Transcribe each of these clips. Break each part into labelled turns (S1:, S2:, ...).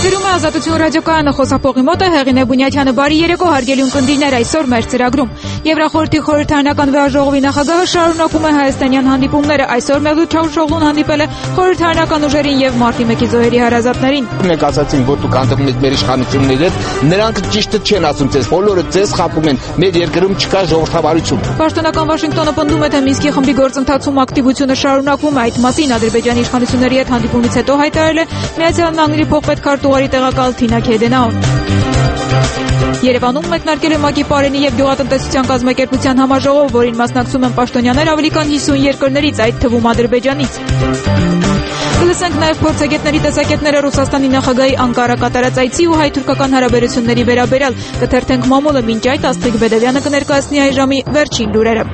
S1: Եթերում է Ազատություն ռադիոկայանը, խոսափողի մոտ է Հեղինե Բունյաթյանը։ Բարի երեկո, հարգելի ունկնդիրներ, այսօր մեր ծրագրում Եվրախորհրդի խորհրդարանական վեաժողովի նախագահը շարունակում է հայաստանյան հանդիպումները։ Այսօր Մեղլութ Չավուշօղլուն հանդիպել է խորհրդարանական ուժերին եւ Մարտի 1-ի զոհերի հարազատներին։
S2: Մենք ասացին, որ դուք հանդիպում եք մեր իշխանությունների հետ, նրանք ճիշտը չեն ասում ձեզ, բոլորը ձեզ խաբում են, մեր երկրում չկա ժողովրդավարություն։
S1: Պաշտոնական Վաշինգտոնը պնդում է, թե Մինսկի խմբի գործընթացում ակտիվությունը շարունակվում է։ Այդ մասին Ադրբեջանի իշխանությունների հետ հանդիպումից հետո հայտարարել է Միացյալ Նահանգների փոխպետքարտուղարի տեղակալ Թինա Քեդենաուն։ Երևանում մեկնարկել է ՄԱԿ-ի Պարենի եւ գյուղատնտեսության կազմակերպության համաժողով, որին մասնակցում են պաշտոնյաներ ավելի քան 50 երկրներից, այդ թվում Ադրբեջանից։ Կլսենք նաև փորձագետների տեսակետները Ռուսաստանի նախագահի Անկարա կատարած այցի ու հայ-թուրքական հարաբերությունների վերաբերյալ։ Կթերթենք մամուլը, մինչ այդ Աստղիկ Բեդևյանը կներկայացնի այ ժամի վերջին լուրերը։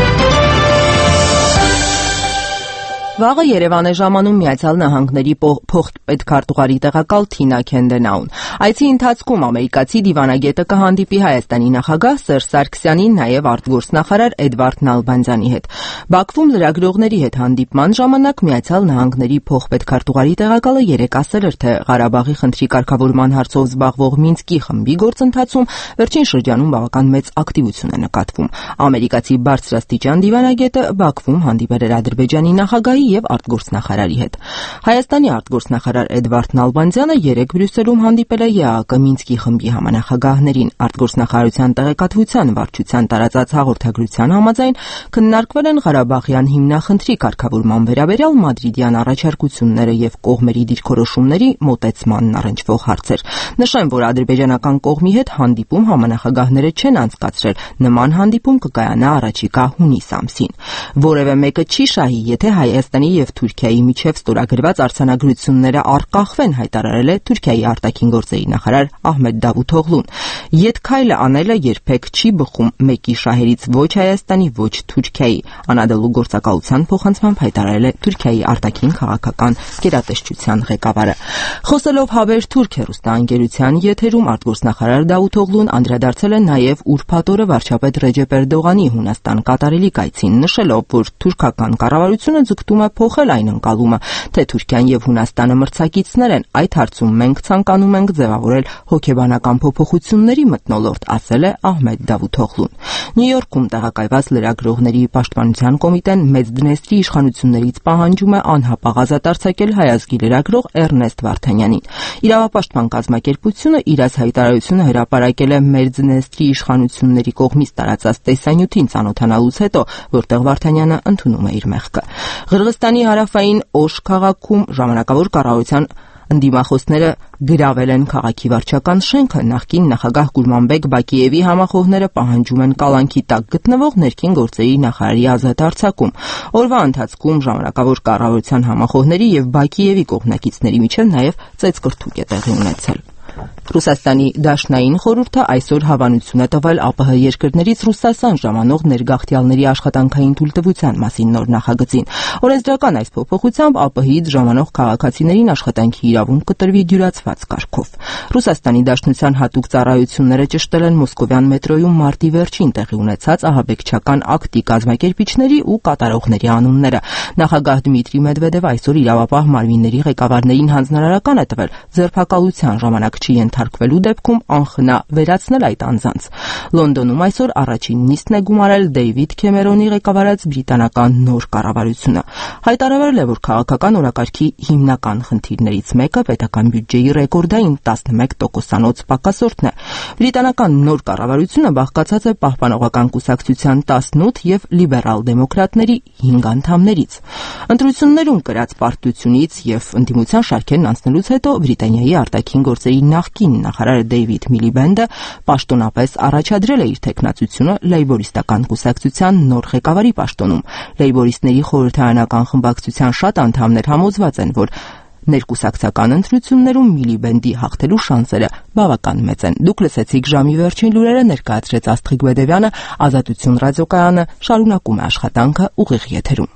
S3: Վաղը Երևան է ժամանում Միացյալ Նահանգների փոխպետքարտուղարի տեղակալ Թինա Քեդենաուն։ Այցի ընթացքում ամերիկացի դիվանագետը կհանդիպի Հայաստանի նախագահ Սերժ Սարգսյանի, նաև արտգործնախարար Էդվարդ Նալբանդյանի հետ։ Բաքվում լրագրողների հետ հանդիպման ժամանակ Միացյալ Նահանգների փոխպետքարտուղարի տեղակալը երեկ ասել էր, թե Ղարաբաղի խնդրի կարգավորման հարցով զբաղվող Մինսկի խմբի գործընթացում վերջին շրջանում բավական մեծ ակտիվություն է նկատվում։ Ամերիկացի բարձրաստիճան դիվանագետը Բաքվում հանդիպել էր Ադրբեջանի նախագահի եւ արտգործնախարարի հետ։ Հայաստանի արտգործնախարար Էդվարդ Նալբանդյանը երեկ Բրյուսելում հանդիպել է ԵԱԿ Մինսկի խմբի համանախագահներին։ Արտգործնախարարության տեղեկատվության վարչության տարածած հաղորդագրության համաձայն քննարկվել են Ղարաբաղյան հիմնախնդրի կարգավորման վերաբերյալ մադրիդյան առաջարկությունները եւ կողմերի դիրքորոշումների մոտեցմանն առնչվող հարցեր։ Նշեմ, որ ադրբեջանական կողմի հետ հանդիպում համանախագահները չեն անցկացրել, նման հանդիպում կկայանա առաջիկա հունիս ամսին։ Որևէ մեկը չի շահի, եթե Հայաստանի եւ Թուրքիայի միջև ստորագրված արձանագրությունները առկախվեն, հայտարարել է Թուրքիայի արտաքին գործերի նախարար Ահմեդ Դավութօղլուն։ Ետքայլը անելը երբեք չի բխում մեկի շահերից ոչ Հայաստանի, ոչ Թուրքիայի, Անադոլու գործակալության փոխանցմամբ հայտարարել է Թուրքիայի արտաքին քաղաքական գերատեսչության ղեկավարը։ Խոսելով Հավեր Թուրք հեռուստաընկերության եթերում արտգործնախարար Դավութօղլուն անդրադարձել է նաև ուրբաթ օրը վարչապետ Ռեջեփ Էրդողանի Հունաստան կատարելիք այցին, նշելով, որ թուրքական կառավարությունը ձգտում է փոխել այն ընկալումը, թե Թուրքիան եւ Հունաստանը մրցակիցներ են, այդ հարցում մենք ցանկանում ենք ձևավորել հոգեբանական փոփոխությունների մթնոլորտ, ասել է Ահմեդ Դավութօղլուն։ Նյու Յորքում տեղակայված լրագրողների պաշտպանության կոմիտեն Մեծդնեստրի իշխանություններից պահանջում է անհապաղ ազատ արձակել հայազգի լրագրող Էռնեստ Վարդանյանին։ Իրավապաշտպան կազմակերպությունը իր հայտարարությունը հրապարակել է Մեծդնեստրի իշխանությունների կողմից տարածած տեսանյութին ծանոթանալուց հետո, որտեղ Վարդանյանը ընդունում է իր մեղքը։ Ղրղստանի հարավային Օշ քաղաքում ժամանակավոր կառավարության ընդդիմախոսները գրավել են քաղաքի վարչական շենքը։ Նախկին նախագահ Գուրմանբեկ Բակիևի համախոհները պահանջում են կալանքի տակ գտնվող ներքին գործերի նախարարի ազատ արձակում։ Օրվա ընթացքում ժամանակավոր կառավարության համախոհների եւ Բակիևի կողմնակիցների միջև նաեւ ծեծկրտուկ է տեղի ունեցել։ Ռուսաստանի Դաշնային խորհուրդը այսօր հավանություն է տվել ԱՊՀ երկրներից Ռուսաստան ժամանող ներգաղթյալների աշխատանքային թույլտվության մասին նոր նախագծին։ Օրենսդրական այս փոփոխությամբ ԱՊՀ-ից ժամանող քաղաքացիներին աշխատանքի իրավունք կտրվի դյուրացված կարգով։ Ռուսաստանի Դաշնության հատուկ ծառայությունները ճշտել են Մոսկովյան մետրոյում մարտի վերջին տեղի ունեցած ահաբեկչական ակտի կազմակերպիչների ու կատարողների անունները։ Նախագահ Դմիտրի Մեդվեդևը այսօր իրավապահ մարմինների ղեկավարներին հանձնարարական է տվել ձերբակալության ժամանակ ենթարկվելու դեպքում անխնա վերացնել այդ անձանց։ Լոնդոնում այսօր առաջին նիստն է գումարել Դեյվիդ Քեմերոնի ղեկավարած բրիտանական նոր կառավարությունը։ Հայտարարվել է, որ քաղաքական օրակարգի հիմնական խնդիրներից մեկը պետական բյուջեի ռեկորդային 11%-անոց պակասորդն է։ Բրիտանական նոր կառավարությունը բաղկացած է Պահպանողական կուսակցության 18 եւ լիբերալ դեմոկրատների 5 անդամներից։ Ընտրություններում կրած պարտությունից եւ ընդդիմության շարքերն անցնելուց հետո Բրիտանիայի արտաքին գործերի նախկին նախարար Դեյվիդ Միլիբենդը պաշտոնապես առաջադրել է իր թեկնածությունը լեյբորիստական կուսակցության նոր ղեկավարի պաշտոնում։ Լեյբորիստների խորհրդարանական խմբակցության շատ անդամներ համոզված են, որ ներկուսակցական ընտրություններում Միլիբենդի հաղթելու շանսերը բավական մեծ են։ Դուք լսեցիք ժամի վերջին լուրերը, ներկայացրեց Աստղիկ Բեդևյանը, Ազատություն ռադիոկայանը շարունակում է աշխատանքը ուղիղ եթերում։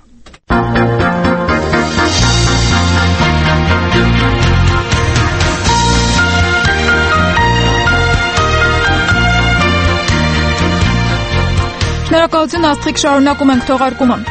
S1: Շնորհակալություն, Աստղիկ, շարունակում ենք թողարկումը։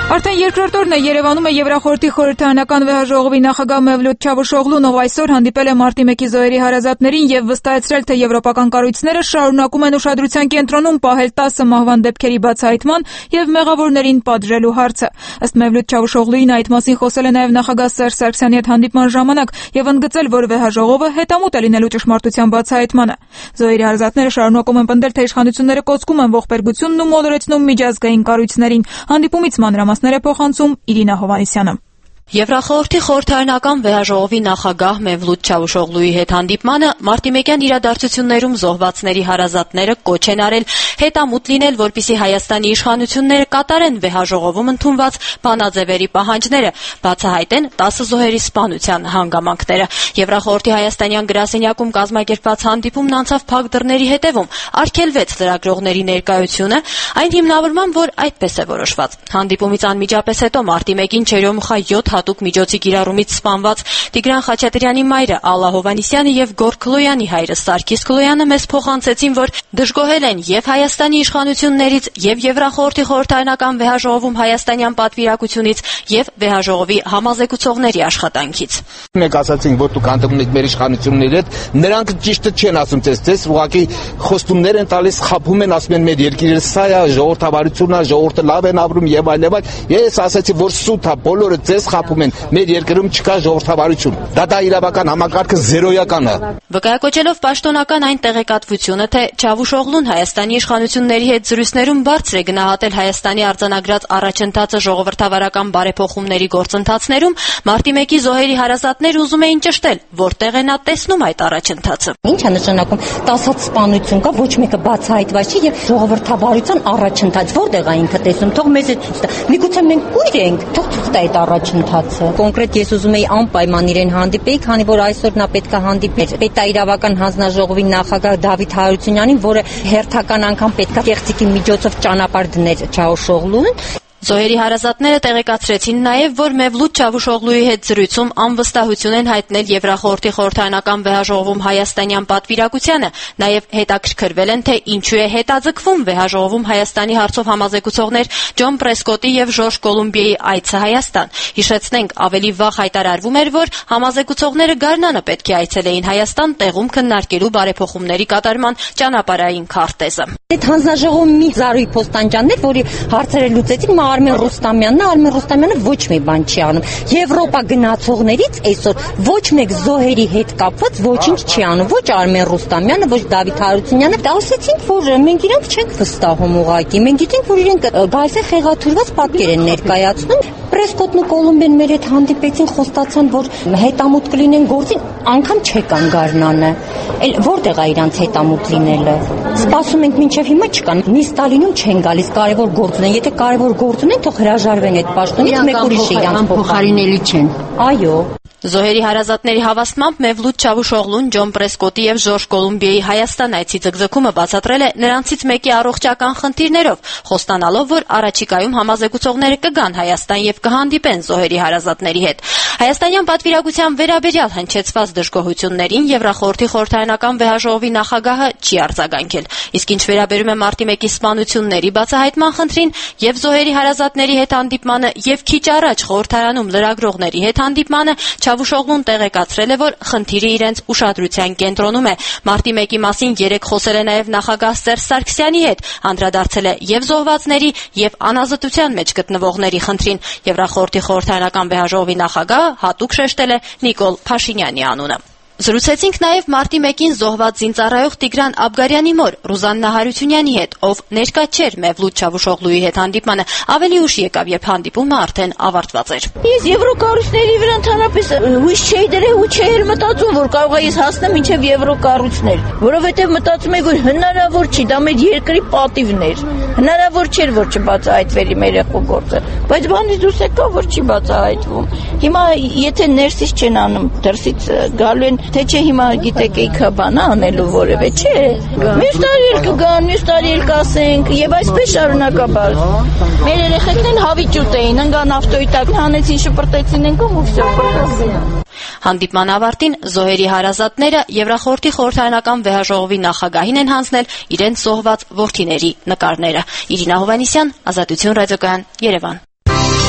S1: Արդեն երկրորդ օրն է Երևանում է Եվրախորհրդի խորհրդարանական վեհաժողովի նախագահ Մևլութ Չավուշօղլուն, ով այսօր հանդիպել է մարտի 1-ի զոհերի հարազատներին եւ վստահեցրել, թե եվրոպական կառույցները շարունակում են ուշադրության կենտրոնում պահել 10 մահվան դեպքերի բացահայտման եւ մեղավորներին պատժելու հարցը։ Ըստ Մևլութ Չավուշօղլուին այդ մասին խոսել է նաեւ նախագահ Սերժ Սարգսյանի հետ հանդիպման ժամանակ եւ ընդգծել, որ վեհաժողովը հետամուտ է լինելու ճշմարտության բացահայտմանը։ Զոհերի հարազատները շարունակում են պնդել, թե իշխանությունները կոծկում են ողբերգությունն ու մոլորեցնում միջազգային կառույցներին։ Հանդիպումից մանրամասներ է փոխանցում Իրինա Հովհաննիսյանը։
S4: Եվրախորհրդի խորհրդարանական վեհաժողովի նախագահ Մևլութ Չավուշօղլուի հետ հանդիպմանը մարտիմեկյան իրադարձություններում զոհվածների հարազատները կոչ են արել հետամուտ լինել, որպեսզի Հայաստանի իշխանությունները կատարեն վեհաժողովում ընդունված բանաձևերի պահանջները, բացահայտեն 10 զոհերի սպանության հանգամանքները։ Եվրախորհրդի հայաստանյան գրասենյակում կազմակերպված հանդիպումն անցավ փակ դռների հետևում, արգելվեց լրագրողների ներկայությունը, այն հիմնավորման, որ այդպես է որոշված։ Հանդիպումից անմիջապես հետո մարտի 1-ին Չերյոմուխա 7 հատուկ միջոցի կիրառումից սպանված Տիգրան Խաչատրյանի մայրը Ալլա Հովհաննիսյանը եւ Գորգ Քլոյանի հայրը Սարգիս Քլոյանը մեզ փոխանցեցին, որ դժգոհել են եւ Հայաստանի իշխանություններից եւ Եվրախորհրդի խորհրդարանական վեհաժողովում հայաստանյան պատվիրակությունից եւ վեհաժողովի համազեկուցողների աշխատանքից։
S2: Մենք ասացինք, որ դուք հանդիպում եք մեր իշխանությունների հետ, նրանք ճիշտը չեն ասում ձեզ ուղղակի խոստումներ են տալիս, խաբում են, ասում են մեր երկիրը սա է, ժողովրդավարությունն է, ժողովուրդը լավ են ապրում եւ այլ եւ այլ։ Ես ասացի, որ սուտ է, բոլորը ձեզ խաբում են, մեր երկրում չկա ժողովրդավարություն։ Դա իրավական համակարգը զերոյական է։
S4: Վկայակոչելով պաշտոնական այն տեղեկատվությունը, թե Չավուշօղլուն Հայաստանի իշխանությունների հետ զրույցներում բարձր է գնահատել Հայաստանի արձանագրած առաջընթացը ժողովրդավարական բարեփոխումների գործընթացներում, մարտի 1-ի զոհերի հարազատներ ուզում էին ճշտել, որտեղ է նա տեսնում այդ առաջընթացը։
S5: Ինչ է նշանակում 10 հատ սպանություն կա, ոչ մեկը բացահայտված չի եւ ժողովրդավարության առաջընթաց որտեղ է ինքը տեսնում, թող մեզ է ցույց տա։ Միգուցե մենք կույր ենք, թող ցույց տա այդ առաջընթացը։ Կոնկրետ ես ուզում էի անպայման իրեն հանդիպեի, քանի որ այսօր նա պետք է հանդիպեր պետաիրավական հանձնաժողովի նախագահ Դավիթ Հարությունյանին, որը հերթական անգամ պետք է կեղծիքի միջոցով ճանապարհ դներ Չավուշօղլուն։
S4: Զոհերի հարազատները տեղեկացրեցին նաև, որ Մևլութ Չավուշօղլուի հետ զրույցում անվստահություն են հայտնել Եվրախորհրդի խորհրդարանական վեհաժողովում հայաստանյան պատվիրակությանը, նաև հետաքրքրվել են, թե ինչու է հետաձգվում վեհաժողովում Հայաստանի հարցով համազեկուցողներ Ջոն Պրեսկոտի եւ Ժորժ Կոլումբիայի այցը Հայաստան։ Հիշեցնենք, ավելի վաղ հայտարարվում էր, որ համազեկուցողները գարնանը պետք է այցելեին Հայաստան տեղում քննարկելու բարեփոխումների կատարման ճանապարհային քարտեզը։
S5: Այդ հանձնաժողովի մի զարույ փոստանջաններ, որի հարցերը լուծեցին Արմեն Ռուստամյանը ոչ մի բան չի անում։ Եվրոպա գնացողներից այսօր ոչ մեկ զոհերի հետ կապված ոչինչ չի անում։ Ոչ Արմեն Ռուստամյանը, ոչ Դավիթ Հարությունյանը ասացին, որ մենք իրենք չենք վստահում ուղղակի։ Մենք գիտենք, որ իրենք գալիս է խեղաթյուրված պատկեր են ներկայացնում։ Պրեսկոտն ու Կոլումբիան մեր հետ հանդիպեցին, խոստացան, որ հետամուտ կլինեն գործին, անգամ չեկան գարնանը։ Էլ որտեղ է իրանց հետամուտ լինելը։ Սպասում ենք մինչև հիմա չկան։ Մի Ստալինում չեն գալիս, կարևոր գործ ունեն։ Եթե կարևոր գործ ունեն, թող հրաժարվեն այդ պաշտոնից, մեկ ուրիշը իրանց փոխարինելի չեն։ Այո։
S4: Զոհերի հարազատների հավաստմամբ Մևլութ Չավուշօղլուն Ջոն Պրեսկոտի եւ Ժորժ Կոլումբիայի Հայաստան այցի ձգձգումը բացատրել է նրանցից մեկի առողջական խնդիրներով, խոստանալով, որ առաջիկայում համազեկուցողները կգան Հայաստան եւ կհանդիպեն զոհերի հարազատների հետ։ Հայաստանյան պատվիրակության վերաբերյալ հնչեցված դժգոհություններին Եվրախորհրդի խորհրդարանական վեհաժողովի նախագահը չի արձագանքել։ Իսկ ինչ վերաբերում է մարտի 1-ի սպանությունների բացահայտման խնդրին եւ զոհերի հարազատների հետ հանդիպմանը եւ քիչ առաջ խորհրդարանում լրագրողների հետ հանդիպմանը, Չավուշօղլուն տեղեկացրել է, որ խնդիրը իրենց ուշադրության կենտրոնում է։ Մարտի 1-ի մասին երեկ խոսել է նաև նախագահ Սերժ Սարգսյանի հետ, անդրադարձել է եւ զոհվածների, եւ անազատության մեջ գտնվողների խնդրին։ Եվրախորհրդի խորհրդարանական վեհաժողովի նախագահը հատուկ շեշտել է Նիկոլ Փաշինյանի անունը։ Զրուցեցինք նաև մարտի 1-ին զոհված զինծառայող Տիգրան Աբգարյանի մոր Ռուզաննա Հարությունյանի հետ, ով ներկա չէր Մևլութ Չավուշօղլուի հետ հանդիպմանը, ավելի ուշ եկավ, երբ հանդիպումը արդեն ավարտված էր։
S6: Ես եվրոկառույցների վրա ընդհանրապես հույս չէի դրել ու չէի մտածում, որ կարող է ես հասնեմ մինչև եվրոկառույցներ, որովհետև մտածում եի, որ հնարավոր չի, դա մեր երկրի պատիվն էր։ Հնարավոր չէր, որ չբացահայտվեր մեր գործը, բայց բանից դուրս եկա, որ չի բացահայտվում։ Հիմա եթե ներսից չեն անում, դրսից գալու են, թե չէ հիմա գիտեք իքա բան անելու որևէ, չէ։ Մյուս տարի էլ կգան, մյուս տարի էլ կասենք, եւ այսպես շարունակաբար։ Մեր երեխեքներն հավիճուտ էին, ընկան ավտոյի տակ, հանեցին, շպրտեցին ընկան ու վсё։
S4: Հանդիպման ավարտին զոհերի հարազատները Եվրախորհրդի խորհրդարանական վեհաժողովի նախագահին են հանձնել իրենց զոհված որդիների նկարները։ Իրինա Հովհաննիսյան, Ազատություն ռադիոկայան, Երևան։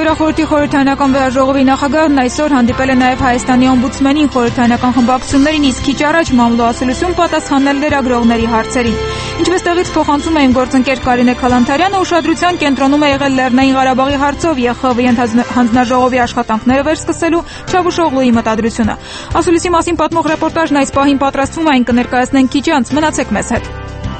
S1: Գերախորհրդի խորհրդարանական վեհաժողովի նախագահն այսօր հանդիպել է նաև Հայաստանի օմբուդսմենին խորհրդարանական խմբակցություններին, իսկ քիչ առաջ մամլո ասուլիսում պատասխանել լրագրողների հարցերին։ Ինչպես տեղից փոխանցում էին գործընկեր Կարինե Քալանթարյանը, ուշադրության կենտրոնում է եղել Լեռնային Ղարաբաղի հարցով ԵԽՎ հանձնաժողովի աշխատանքները վերսկսելու Չավուշօղլուի մտադրությունը։ Ասուլիսի մասին պատմող ռեպորտաժն այս պահին պատրաստվում է, այն կներկայացնենք քիչ անց, մնացեք մեզ հետ։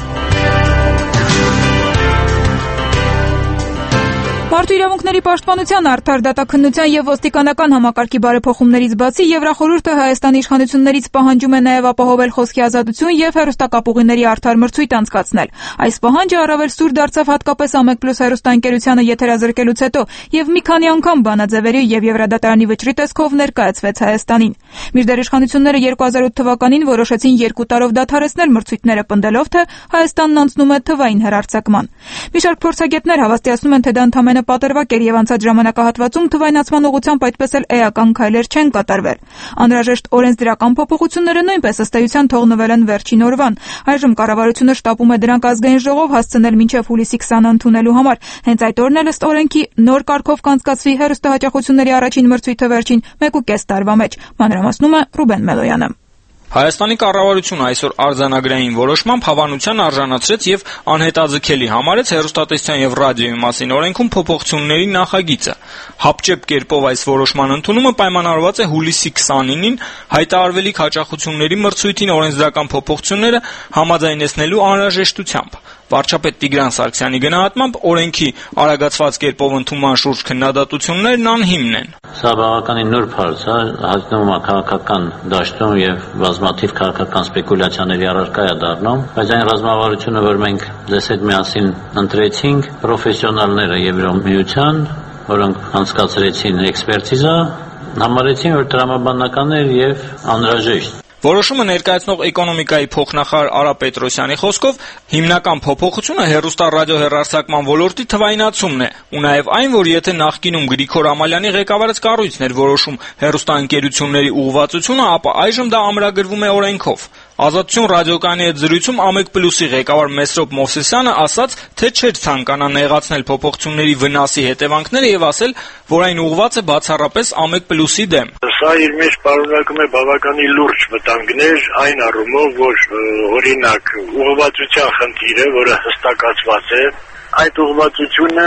S1: Մարդու իրավունքների պաշտպանության, արդար դատաքննության եւ ոստիկանական համակարգի բարեփոխումներից բացի Եվրախորհուրդը Հայաստանի իշխանություններից պահանջում է նաեւ ապահովել խոսքի ազատություն եւ հեռուստակապուղիների արդար մրցույթ անցկացնել։ Այս պահանջը առավել սուր դարձավ հատկապես A1+ հեռուստաընկերությանը եթերազրկելուց հետո եւ մի քանի անգամ բանաձևերի եւ Եվրադատարանի վճռի տեսքով ներկայացվեց Հայաստանին։ Մինչդեռ իշխանությունները 2008 թվականին որոշեցին 2 տարով դադարեցնել մրցույթները, պնդելով թե Հայաստանն անցնում է թվային հեռարձակման։ Մի շարք փորձագետներ հավաստիացնում են, թե դա ընդամենը պատրվակ էր եւ անցած ժամանակահատվածում թվայնացման ուղղությամբ այդպես էլ էական քայլեր չեն կատարվել։ Անհրաժեշտ օրենսդրական փոփոխությունները նույնպես ըստ էության թողնվել են վերջին օրվան։ Այժմ կառավարությունը շտապում է դրանք ազգային ժողով հասցնել մինչև հուլիսի 20-ը ընդունելու համար։ Հենց այդ օրն էլ ըստ օրենքի նոր կարգով կանցկացվի հեռուստահաճախությունների առաջին մրցույթը վերջին 1.5 տարվա մեջ։ Մանրամասնում է Ռուբեն Մելոյանը։
S7: Հայաստանի կառավարությունը այսօր արձանագրային որոշմամբ հավանության արժանացրեց եւ անհետաձգելի համարեց հեռուստատեսության եւ ռադիոյի մասին օրենքում փոփոխությունների նախագիծը։ Հապճեպ կերպով այս որոշման ընդունումը պայմանավորված է հուլիսի 29-ին հայտարարվելիք հաճախությունների մրցույթին օրենսդրական փոփոխությունները համաձայնեցնելու անհրաժեշտությամբ։ Վարչապետ Տիգրան Սարգսյանի գնահատմամբ օրենքի արագացված կերպով ընդունման շուրջ քննադատություններն անհիմն են։
S8: Սա բավականին նուրբ հարց է, հայտնվում է քաղաքական դաշտում եւ բազմաթիվ քաղաքական սպեկուլյացիաների առարկա է դառնում, բայց այն ռազմավարությունը, որ մենք ձեզ հետ միասին ընտրեցինք, պրոֆեսիոնալները Եվրամիության, որոնք անցկացրեցին էքսպերտիզա, համարեցին, որ տրամաբանական էր եւ անհրաժեշտ։
S7: Որոշումը ներկայացնող էկոնոմիկայի փոխնախարար Արա Պետրոսյանի խոսքով հիմնական փոփոխությունը հեռուստա-ռադիոհեռարձակման ոլորտի թվայնացումն է, ու նաև այն, որ եթե նախկինում Գրիգոր Ամալյանի ղեկավարած կառույցն էր որոշում հեռուստաընկերությունների ուղղվածությունը, ապա այժմ դա ամրագրվում է օրենքով։ Ազատություն ռադիոկայանի հետ զրույցում A1+-ի ղեկավար Մեսրոպ Մովսեսյանը ասաց, թե չէր ցանկանա նեղացնել փոփոխությունների վնասի հետևանքները եւ ասել, որ այն ուղղված է բացառապես A1+-ի դեմ։
S9: Սա իր մեջ պարունակում է բավականին լուրջ վտանգներ այն առումով, որ օրինակ ուղղվածության խնդիրը, որը հստակացված է, այդ ուղղվածությունը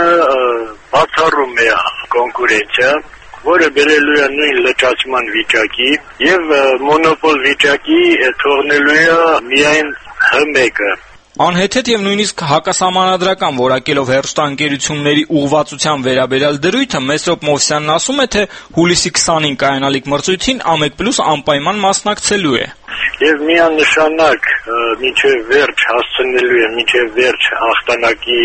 S9: բացառում է կոնկուրենցիա, որը բերելու է նույն լճացման վիճակի եւ մոնոպոլ վիճակի թողնելու է միայն H1-ը։
S7: Անհեթեթ եւ նույնիսկ հակասահմանադրական որակելով հեռուստաընկերությունների ուղղվածության վերաբերյալ դրույթը Մեսրոպ Մովսյանն ասում է, թե հուլիսի 20-ին կայանալիք մրցույթին A1+ անպայման մասնակցելու է։
S9: Եվ միանշանակ մինչև վերջ հասցնելու եմ, մինչև վերջ հաղթանակի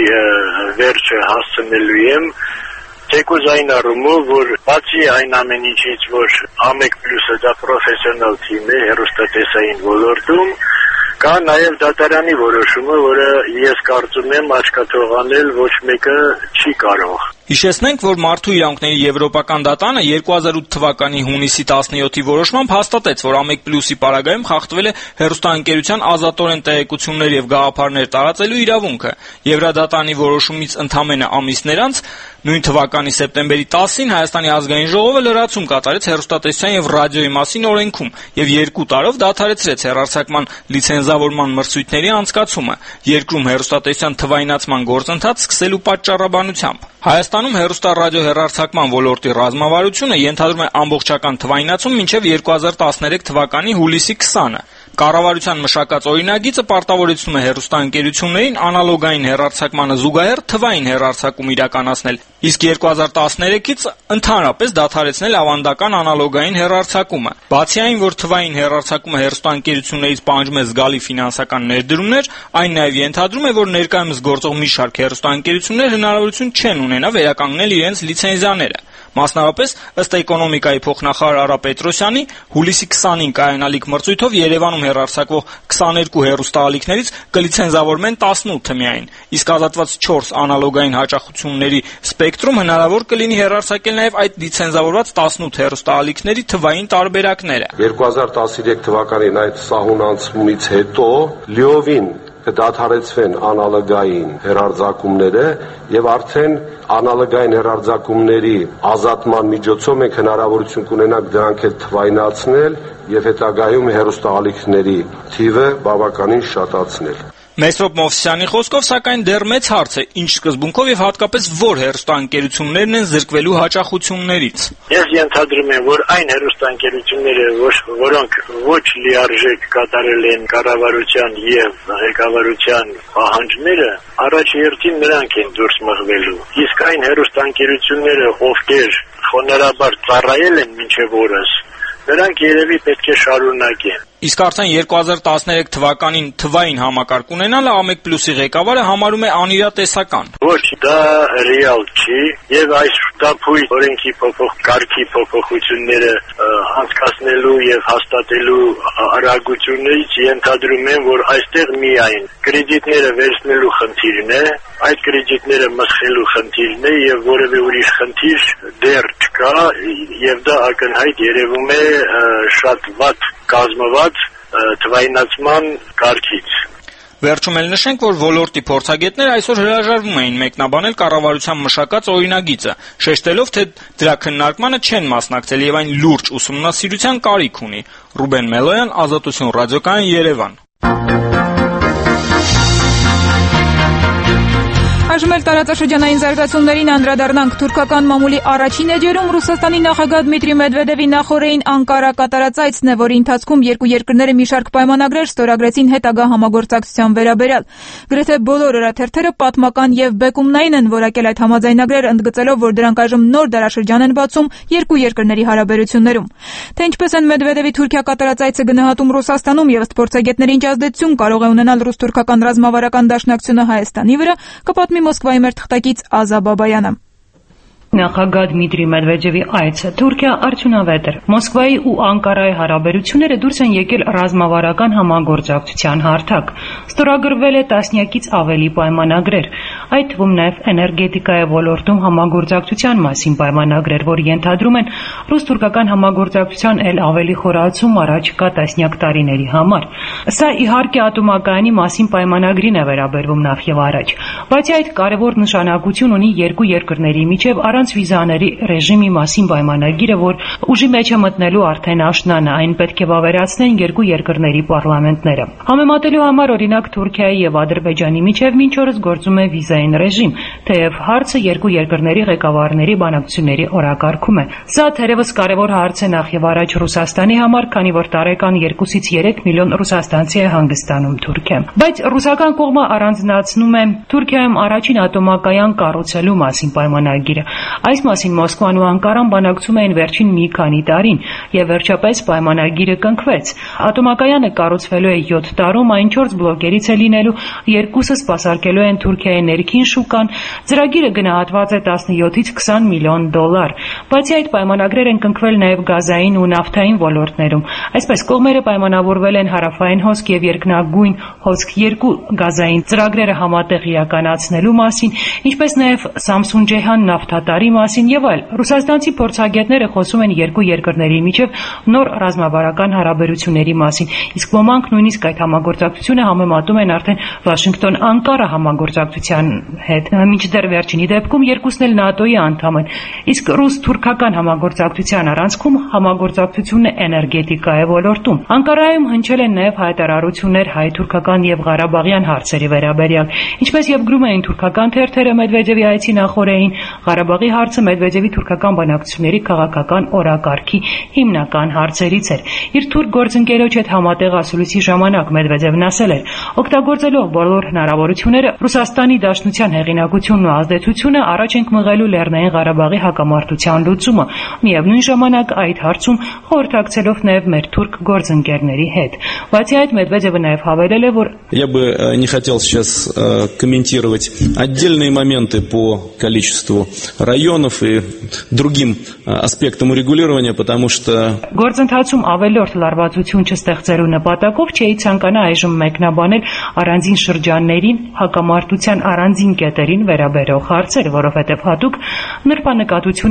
S9: վերջը հասցնելու եմ, թեկուզ այն առումով, որ բացի այն ամեն ինչից, որ A1+-ը դա պրոֆեսիոնալ թիմ է հեռուստատեսային ոլորտում, կա նաև դատարանի որոշումը, որը ես կարծում եմ աչքաթող անել ոչ մեկը չի կարող։
S7: Հիշեցնենք, որ Մարդու իրավունքների եվրոպական դատանը 2008 թվականի հունիսի 17-ի որոշմամբ հաստատեց, որ A1+-ի պարագայում խախտվել է հեռուստաընկերության ազատորեն տեղեկություններ եւ գաղափարներ տարածելու իրավունքը։ Եվրադատանի որոշումից ընդամենը ամիսներ անց, նույն թվականի սեպտեմբերի 10-ին Հայաստանի ազգային ժողովը լրացում կատարեց հեռուստատեսության եւ ռադիոյի մասին օրենքում եւ 2 տարով դադարեցրեց հեռարձակման լիցենզավորման մրցույթների անցկացումը, երկրում հեռուստատեսության թվայնացման գործընթաց սկսելու պատճառաբանությամբ։ Հայաստանում հեռուստա-ռադիոհեռարձակման ոլորտի ռազմավարությունը ենթադրում է ամբողջական թվայնացում մինչև 2013 թվականի հուլիսի 20-ը։ Կառավարության մշակած օրինագիծը պարտավորեցնում է հեռուստաընկերություններին անալոգային հեռարձակմանը զուգահեռ թվային հեռարձակում իրականացնել, իսկ 2013-ից ընդհանրապես դադարեցնել ավանդական անալոգային հեռարձակումը։ Բացի այն, որ թվային հեռարձակումը հեռուստաընկերություններից պահանջում է զգալի ֆինանսական ներդրումներ, այն նաև ենթադրում է, որ ներկայումս գործող մի շարք հեռուստաընկերություններ հնարավորություն չեն ունենա վերականգնել իրենց լիցենզիաները։ Մասնավորապես, ըստ էկոնոմիկայի փոխնախարար Արա Պետրոսյանի, հուլիսի 20-ին կայանալիք մրցույթով Երևանում հեռարձակվող 22 հեռուստաալիքներից կլիցենզավորվեն 18 միայն, իսկ ազատված 4 անալոգային հաճախությունների սպեկտրում հնարավոր կլինի հեռարձակել նաև այդ լիցենզավորված 18 հեռուստաալիքների թվային տարբերակները։
S10: 2013 թվականին այդ սահուն անցումից հետո լիովին կդադարեցվեն անալոգային հեռարձակումները եւ արդեն անալոգային հեռարձակումների ազատման միջոցով մենք հնարավորություն կունենանք դրանք էլ թվայնացնել եւ հետագայում հեռուստաալիքների թիվը բավականին շատացնել։
S7: Մեսրոպ Մովսիսյանի խոսքով, սակայն դեռ մեծ հարց է, ինչ սկզբունքով եւ հատկապես որ հեռուստաընկերություններն են զրկվելու հաճախություններից։
S9: Ես ենթադրում եմ, որ այն հեռուստաընկերությունները, որոնք ոչ լիարժեք կատարել են կառավարության եւ ղեկավարության պահանջները, առաջ հերթին նրանք են դուրս մղվելու։ Իսկ այն հեռուստաընկերությունները, ովքեր խոնարհաբար ծառայել են մինչեւ օրս, նրանք երևի պետք է շարունակեն։
S7: Իսկ արդեն 2013 թվականին թվային համակարգ ունենալը A1+-ի ղեկավարը համարում է անիրատեսական։
S9: Ոչ, դա ռեալ չի եւ այս շտապույտ օրենքի կարգի փոփոխությունները անցկացնելու եւ հաստատելու արագություններից ենթադրում եմ, որ այստեղ միայն կրեդիտները վերցնելու խնդիրն է, այդ կրեդիտները մսխելու խնդիրն է եւ որևէ ուրիշ խնդիր դեռ չկա եւ դա ակնհայտ երևում է շատ վատ կազմված թվայնացման կարգից։
S7: Վերջում էլ նշենք, որ ոլորտի փորձագետները այսօր հրաժարվում էին մեկնաբանել կառավարության մշակած օրինագիծը, շեշտելով, թե դրա քննարկմանը չեն մասնակցել եւ այն լուրջ ուսումնասիրության կարիք ունի։ Ռուբեն Մելոյան, Ազատություն ռադիոկայան, Երևան։
S1: Այժմ էլ տարածաշրջանային զարգացումներին անդրադառնանք։ Թուրքական մամուլի առաջին էջերում Ռուսաստանի նախագահ Դմիտրի Մեդվեդևի նախօրեին Անկարա կատարած այցն է, որի ընթացքում երկու երկրները մի շարք պայմանագրեր ստորագրեցին հետագա համագործակցության վերաբերյալ։ Գրեթե բոլոր օրաթերթերը պատմական եւ բեկումնային են որակել այդ համաձայնագրերը, ընդգծելով, որ դրանք այժմ նոր դարաշրջան են բացում երկու երկրների հարաբերություններում։ Թե ինչպես են Մեդվեդևի Թուրքիա կատարած այցը գնահատում Ռուսաստանում եւ ըստ փորձագետների ինչ ազդեցություն կարող է ունենալ ռուս-թուրքական ռազմավարական դաշնակցությունը Հայաստանի վրա, կպատմի Մոսկվայի մեր թղթակից Ազա Բաբայանը։
S11: Նախագահ Դմիտրի Մեդվեդևի այցը Թուրքիա արդյունավետ էր։ Մոսկվայի ու Անկարայի հարաբերությունները դուրս են եկել ռազմավարական համագործակցության հարթակ։ Ստորագրվել է տասնյակից ավելի պայմանագրեր, այդ թվում նաև էներգետիկայի ոլորտում համագործակցության մասին պայմանագրեր, որ ենթադրում են ռուս-թուրքական համագործակցության ել ավելի խորացում առաջիկա տասնյակ տարիների համար։ Սա իհարկե ատոմակայանի մասին պայմանագրին է վերաբերվում նախ եւ առաջ, բայց այդ կարևոր նշանակություն ունի երկու երկրների միջև վիզաների ռեժիմի մասին պայմանագիրը, որ ուժի մեջ է մտնելու արդեն աշնանը, այն պետք է վավերացնեն երկու երկրների պարլամենտները։ Համեմատելու համար օրինակ Թուրքիայի եւ Ադրբեջանի միջև մինչ օրս գործում է վիզային ռեժիմ, թեև հարցը երկու երկրների ղեկավարների բանակցությունների օրակարգում է։ Սա թերևս կարևոր հարց է նախ եւ առաջ Ռուսաստանի համար, քանի որ տարեկան 2-ից 3 միլիոն ռուսաստանցի է հանգստանում Թուրքիա։ Բայց ռուսական կողմը առանձնացնում է Թուրքիայում առաջին ատոմակայան կառուցելու մասին պայմանագիրը։ Այս մասին Մոսկվան ու Անկարան բանակցում էին վերջին մի քանի տարին եւ վերջապես պայմանագիրը կնքվեց։ Ատոմակայանը կառուցվելու է 7 տարում, այն 4 բլոկերից է լինելու, 2-ը սպասարկելու են Թուրքիայի ներքին շուկան։ Ծրագիրը գնահատված է 17-ից 20 միլիոն դոլար։ Բացի այդ պայմանագրեր են կնքվել նաեւ գազային ու նավթային ոլորտներում։ Այսպես կողմերը պայմանավորվել են հարավային հոսք եւ երկնագույն հոսք 2 գազային ծրագրերը համատեղ իրականացնելու մասին, ինչպես նաեւ Սամսուն-Ջեհան նավթատարի մասին եւ այլ։ Ռուսաստանցի փորձագետները խոսում են երկու երկրների միջև նոր ռազմավարական հարաբերությունների մասին, իսկ ոմանք նույնիսկ այդ համագործակցությունը համեմատում են արդեն Վաշինգտոն-Անկարա համագործակցության հետ։ Մինչդեռ վերջինի դեպքում երկուսն էլ ՆԱՏՕ-ի անդամ են, իսկ ռուս-թուրքական համագործակցության առանցքում համագործակցությունը էներգետիկայի ոլորտում։ Անկարայում հնչել են նաեւ հայտարարություններ հայ-թուրքական եւ Ղարաբաղյան հարցերի վերաբերյալ, ինչպես եւ գրում էին թուրքական թերթերը Մեդվեդևի այցի նախօրեին, Ղարաբաղի հարցը Մեդվեդևի թուրքական բանակցությունների քաղաքական օրակարգի հիմնական հարցերից էր։ Իր թուրք գործընկերոջ հետ համատեղ ասուլիսի ժամանակ Մեդվեդևն ասել էր. օգտագործելով բոլոր հնարավորությունները Ռուսաստանի Դաշնության հեղինակությունն ու ազդեցությունը առաջ ենք մղելու Լեռնային Ղարաբաղի հակամարտության լուծումը, միևնույն ժամանակ այդ հարցում խորհրդակցելով նաև մեր թուրք գործընկերների հետ։ Բացի այդ Մեդվեդևը նաև հավելել է, որ
S12: Я бы не хотел сейчас комментировать отдельные моменты по количеству районов и другим аспектам урегулирования, потому что
S11: գործընթացում ավելորդ լարվածություն չստեղծելու նպատակով չի ցանկանա այժմ մեկնաբանել առանձին շրջաններին, հակամարտության առանձին կետերին վերաբերող հարցեր, որովհետև հատուկ նրբանկատություն է անհրաժեշտ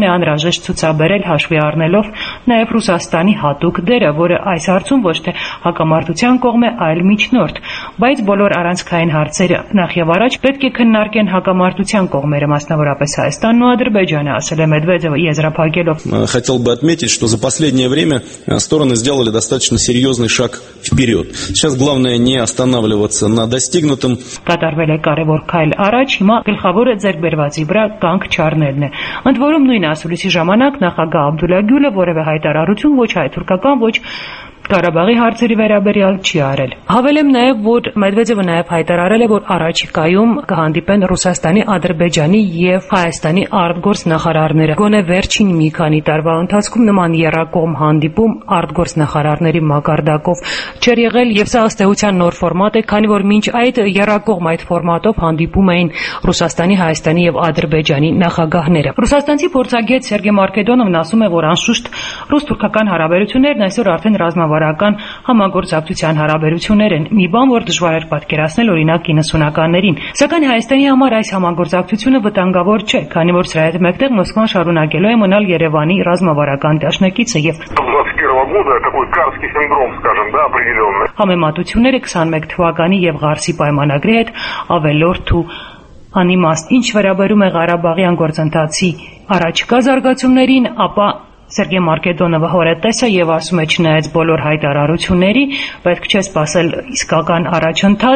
S11: անհրաժեշտ ցուցաբերել հաշվի առնելով նաև Ռուսաստանի հատուկ դերը, որը այս հարցում ոչ թե հակամարտության կողմ է, այլ միջնորդ, բայց բոլոր առանցքային հարցերը նախ եւ առաջ պետք է քննարկեն հակամարտության կողմերը, մասնավորապես Հայաստանն ու Ադրբեջանը, ասել է Մեդվեդևը եզրափակելով.
S12: Хотел бы отметить, что за последнее время стороны сделали достаточно серьезный шаг вперед. Сейчас главное не останавливаться на достигнутом.
S11: Կատարվել է կարևոր քայլ առաջ, հիմա գլխավորը ձեռքբերվածի վրա կանգ չառնելն է։ Ընդ որում նույն ասուլիսի ժամանակ նախագահ Աբդուլլա Գյուլը որևէ հայտարարություն ոչ հայ-թուրքական, ոչ Ղարաբաղի հարցերի վերաբերյալ չի արել։ Հավելեմ նաև, որ Մեդվեդևը նաև հայտարարել է, որ առաջիկայում կհանդիպեն Ռուսաստանի, Ադրբեջանի եւ Հայաստանի արտգործ նախարարները։ Գոնե վերջին մի քանի տարվա ընթացքում նման եռակողմ հանդիպում արտգործ նախարարների մակարդակով չէր եղել եւ սա ըստ էության նոր ֆորմատ է, քանի որ մինչ այդ եռակողմ այդ ֆորմատով հանդիպում էին Ռուսաստանի, Հայաստանի եւ Ադրբեջանի նախագահները։ Ռուսաստանցի փորձագետ Սերգեյ Մարկեդոնովն ասում է, որ անշուշտ ռուս-թուրքական հարաբերություններն այսօր արդեն ռազմավարական համագործակցության հարաբերություններ են, մի բան, որ դժվար էր պատկերացնել օրինակ 90-ականներին։ Սակայն Հայաստանի համար այս համագործակցությունը վտանգավոր չէ, քանի որ սրա հետ մեկտեղ Մոսկվան շարունակելու է մնալ Երևանի ռազմավարական դաշնակիցը եւ համեմատությունները 21 թվականի եւ Ղարսի պայմանագրի հետ ավելորդ ու անիմաստ։ Ինչ վերաբերում է Ղարաբաղյան գործընթացի առաջկա զարգացումներին, ապա Սերգեյ Մարկեդոնովը հորետես է եւ ասում է, չնայած բոլոր հայտարարությունների, պետք չէ սպասել իսկական առաջընթաց։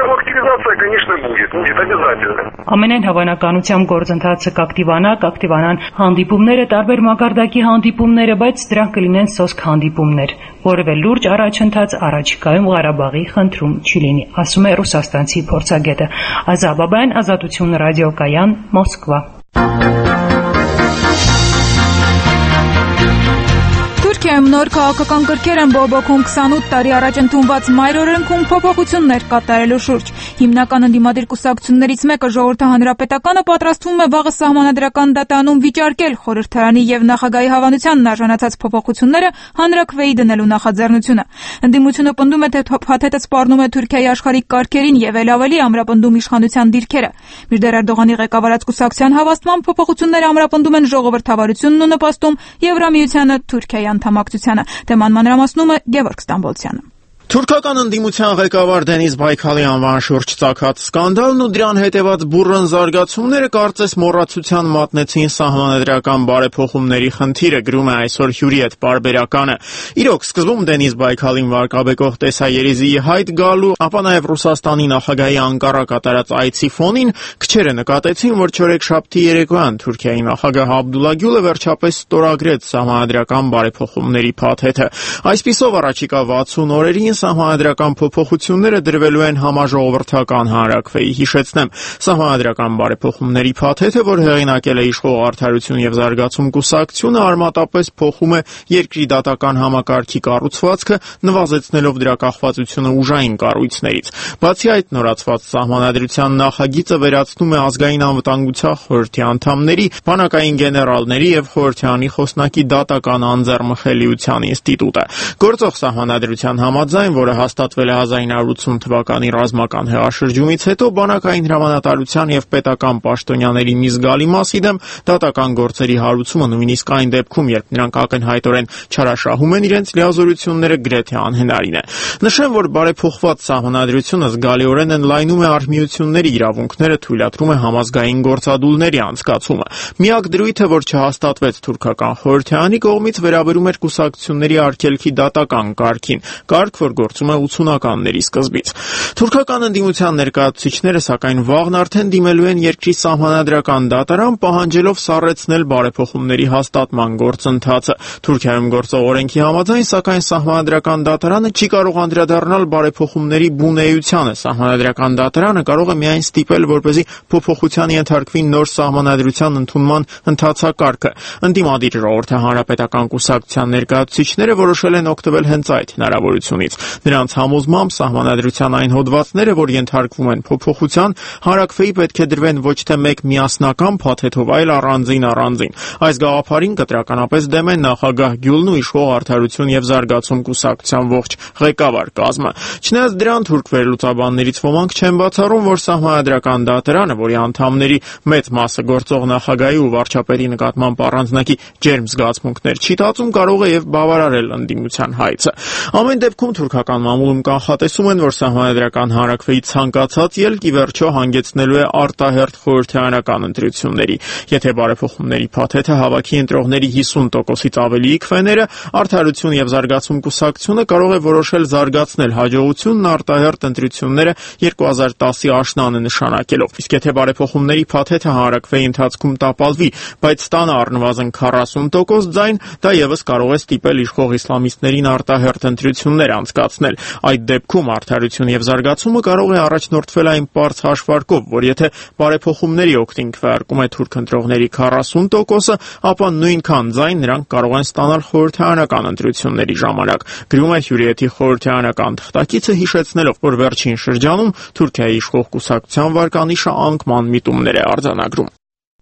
S11: Ամենայն հավանականությամբ գործընթացը կակտիվանան հանդիպումները, տարբեր մակարդակի հանդիպումները, բայց դրանք կլինեն սոսկ հանդիպումներ։ Որևէ լուրջ առաջընթաց առաջիկայում Ղարաբաղի խնդրում չի լինի, ասում է ռուսաստանցի փորձագետը։ Ազա Բաբայան, Ազատություն ռադիոկայան, Մոսկվա։
S1: Թուրքիայում նոր քաղաքական կրքեր են բողոքում 28 տարի առաջ ընդունված մայր օրենքում փոփոխություններ կատարելու շուրջ։ Հիմնական ընդդիմադիր կուսակցություններից մեկը Ժողովրդի հանրապետականը պատրաստվում է վաղը սահմանադրական դատարանում վիճարկել խորհրդարանի եւ նախագահի հավանությանն արժանացած փոփոխությունները հանրաքվեի դնելու նախաձեռնությունը։ Ընդդիմությունը պնդում է, թե փաթեթը սպառնում է Թուրքիայի աշխարհիկ կարգերին եւ ել ավելի ամրապնդում իշխանության դիրքերը։ Մինչդեռ Էրդողանի ղեկավարած կուսակցության հավաստմամբ փոփոխությունները ամրապնդում են ժողովրդավարությունն ու նպաստում Եվրամիությանը Թուրքիայի անդամակցությանը։ Թեման մանրամասնում է Գևորգ Ստամբոլցյանը։
S13: Թուրքական ընդդիմության ղեկավար Դենիս Բայքալի անվան շուրջ ծագած սկանդալն ու դրան հետևած բուռն զարգացումները կարծես մոռացության մատնեցին սահմանադրական բարեփոխումների խնդիրը, գրում է այսօր Հյուրիետ պարբերականը։ Իրոք, սկզբում Դենիս Բայքալին վարկաբեկող տեսաերիզիի հայտ գալու, ապա նաև Ռուսաստանի նախագահի Անկարա կատարած այցի ֆոնին քչերը նկատեցին, որ չորեքշաբթի երեկոյան Թուրքիայի նախագահ Աբդուլլա Գյուլը վերջապես ստորագրեց սահմանադրական բարեփոխումների փաթեթը։ Այսպիսով առաջիկա 60 օրերին սահմանադրական փոփոխությունները դրվելու են համաժողովրդական հանրաքվեի։ Հիշեցնեմ, սահմանադրական բարեփոխումների փաթեթը, որ հեղինակել է Իշխող Արդարություն եւ Զարգացում կուսակցությունը, արմատապես փոխում է երկրի դատական համակարգի կառուցվածքը, նվազեցնելով դրա կախվածությունը ուժային կառույցներից։ Բացի այդ, նորացված սահմանադրության նախագիծը վերացնում է ազգային անվտանգության խորհրդի անդամների, բանակային գեներալների եւ խորհրդյանի խոսնակի դատական անձեռմխելիության ինստիտուտը։ Գործող սահմանադրության համաձայն, որը հաստատվել է 1980 թվականի ռազմական հեղաշրջումից հետո, բանակային հրամանատարության եւ պետական պաշտոնյաների մի զգալի մասի դեմ դատական գործերի հարուցումը նույնիսկ այն դեպքում, երբ նրանք ակնհայտորեն չարաշահում են իրենց լիազորությունները, գրեթե անհնարին է։ Նշեմ, որ բարեփոխված սահմանադրությունը զգալիորեն ընդլայնում է արհմիությունների իրավունքները, թույլատրում է համազգային գործադուլների անցկացումը։ Միակ դրույթը, որ չհաստատվեց թուրքական խորհրդարանի կողմից, վերաբերում էր կուսակցությունների արգելքի դատական կարգին, կարգ, որ գործում է 80-ականների սկզբից։ Թուրքական ընդդիմության ներկայացուցիչները, սակայն վաղն արդեն դիմելու են երկրի սահմանադրական դատարան, պահանջելով սառեցնել բարեփոխումների հաստատման գործընթացը։ Թուրքիայում գործող օրենքի համաձայն, սակայն սահմանադրական դատարանը չի կարող անդրադառնալ բարեփոխումների բունեությանը։ Սահմանադրական դատարանը կարող է միայն ստիպել, որպեսզի փոփոխության ենթարկվի նոր սահմանադրության ընդունման ընթացակարգը։ Ընդդիմադիր Ժողովրդի հանրապետական կուսակցության ներկայացուցիչները որոշել են օգտվել հենց այդ հնարավորությունից։ Նրանց համոզմամբ սահմանադրության այն հոդվածները, որ ենթարկվում են փոփոխության, հարակվեի պետք է դրվեն ոչ թե մեկ միասնական փաթեթով, այլ առանձին։ Այս գաղափարին կտրականապես դեմ են նախագահ Գյուլն ու իշխող Արդարություն եւ զարգացում կուսակցության ողջ ղեկավար կազմը։ Չնայած դրան թուրք վերլուծաբաններից ոմանք չեն բացառում, որ սահմանադրական դատարանը, որի անդամների մեծ մասը գործող նախագահի ու վարչապետի նկատմամբ առանձնակի ջերմ զգացմունքներ չի տածում, կարող է եւ բավարարել ընդդիմության հայցը։ Ամեն դեպքում թուրքական մամուլում կանխատեսում են, որ սահմանադրական հանրակրվեի ցանկացած ելք ի վերջո հանգեցնելու է արտահերթ խորհրդարանական ընտրությունների։ Եթե բարեփոխումների փաթեթը հավաքի ընտրողների 50%-ից ավելի քվեները, Արդարություն եւ զարգացում կուսակցությունը կարող է որոշել զարգացնել հաջողությունն արտահերթ ընտրությունները 2010-ի աշնանը նշանակելով։ Իսկ եթե բարեփոխումների փաթեթը հանրակրվեի ընթացքում տապալվի, բայց ստանա առնվազն 40% ձայն, դա եւս կարող է ստիպել իշխող իսլամիստներին արտահերթ ընտրություններ անցկացնել։ Այդ դեպքում Արդարություն եւ զարգացումը կարող է առաջնորդվել այն պարզ հաշվարկով, որ եթե բարեփոխումների օգտին քվեարկում է թուրք ընտրողների 40%-ը, ապա նույնքան ձայն նրանք կարող են ստանալ խորհրդարանական ընտրությունների ժամանակ։ Գրում է Հյուրիեթի խորհրդարանական թղթակիցը, հիշեցնելով, որ վերջին շրջանում Թուրքիայի իշխող կուսակցության վարկանիշը անկման միտումներ է արձանագրում։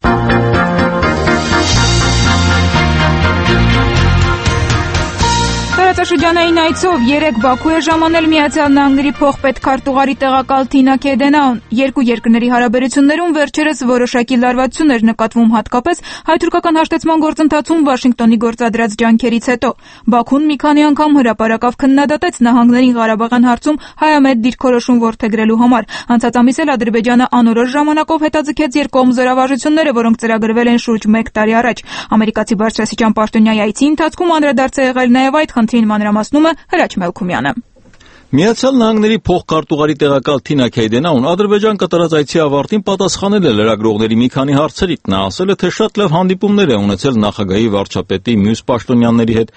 S1: Տարածաշրջանային այցով 3 Բաքու է ժամանել Միացյալ Նահանգների փոխպետ քարտուղարի տեղակալ Թինա Քեդենաուն։ Երկու երկրների հարաբերություններում վերջերս որոշակի լարվածություն էր նկատվում, հատկապես հայ-թուրքական հաշտեցման գործընթացում Վաշինգտոնի գործադրած ջանքերից հետո։ Բաքուն մի քանի անգամ հրապարակավ քննադատեց նահանգներին Ղարաբաղյան հարցում հայամետ դիրքորոշում որդեգրելու համար։ Անցած ամիս էլ Ադրբեջանը անորոշ ժամանակով հետաձգեց երկկողմ զորավարժությունները, որոնք ծրագրվել են շուրջ 1 տարի առաջ։ Ամերիկացի բարձրաստիճան պաշտոնյայի այցի ընթացքում անդրադարձ է եղել նաև այդ խնդրին մանրամասնում է Հրաչ Մելքումյանը։
S14: Միացյալ Նահանգների փոխքարտուղարի տեղակալ Թինա Քեյդենաուն Ադրբեջան կատարած այցի ավարտին պատասխանել է լրագրողների մի քանի հարցերի։ Նա ասել է, թե շատ լավ հանդիպումներ է ունեցել նախագահի, վարչապետի, մյուս պաշտոնյաների հետ։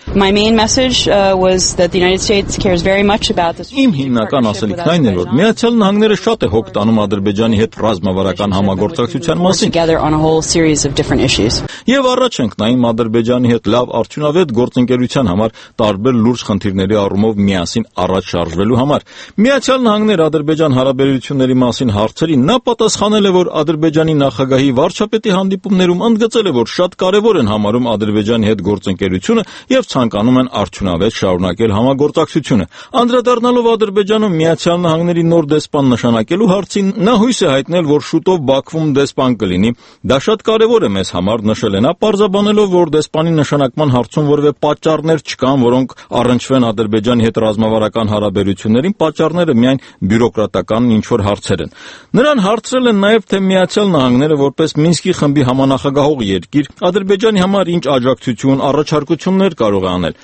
S14: Իմ հիմնական ասելիքն այն է, որ Միացյալ Նահանգները շատ է հոգ տանում Ադրբեջանի հետ ռազմավարական համագործակցության մասին։ Եվ առաջ ենք նայում Ադրբեջանի հետ լավ արդյունավետ գործընկերության համար տարբեր լուրջ խնդիրների առումով միասին առաջ շարժվելու համար։ Միացյալ Նահանգներ Ադրբեջան հարաբերությունների մասին հարցերին նա պատասխանել է, որ Ադրբեջանի նախագահի, վարչապետի հանդիպումներում ընդգծել է, որ շատ կարևոր են համարում Ադրբեջանի հետ գործընկերությունը եւ ցանկանում են արդյունավետ շարունակել համագործակցությունը։ Անդրադառնալով Ադրբեջանում Միացյալ Նահանգների նոր դեսպան նշանակելու հարցին, նա հույս է հայտնել, որ շուտով Բաքվում դեսպան կլինի։ Դա շատ կարևոր է մեզ համար, նշել է նա, պարզաբանելով, որ դեսպանի նշանակման հարցում որևէ պատճառներ չկան, որոնք առնչվեն Ադրբեջանի հետ ռազմավարական հարաբերություններին, պատճառները միայն բյուրոկրատական ինչ-որ հարցեր են։ Նրան հարցրել են նաև, թե Միացյալ Նահանգները որպես Մինսկի խմբի համանախագահող երկիր Ադրբեջանի համար ինչ աջակցություն, առաջարկություններ կարող է անել։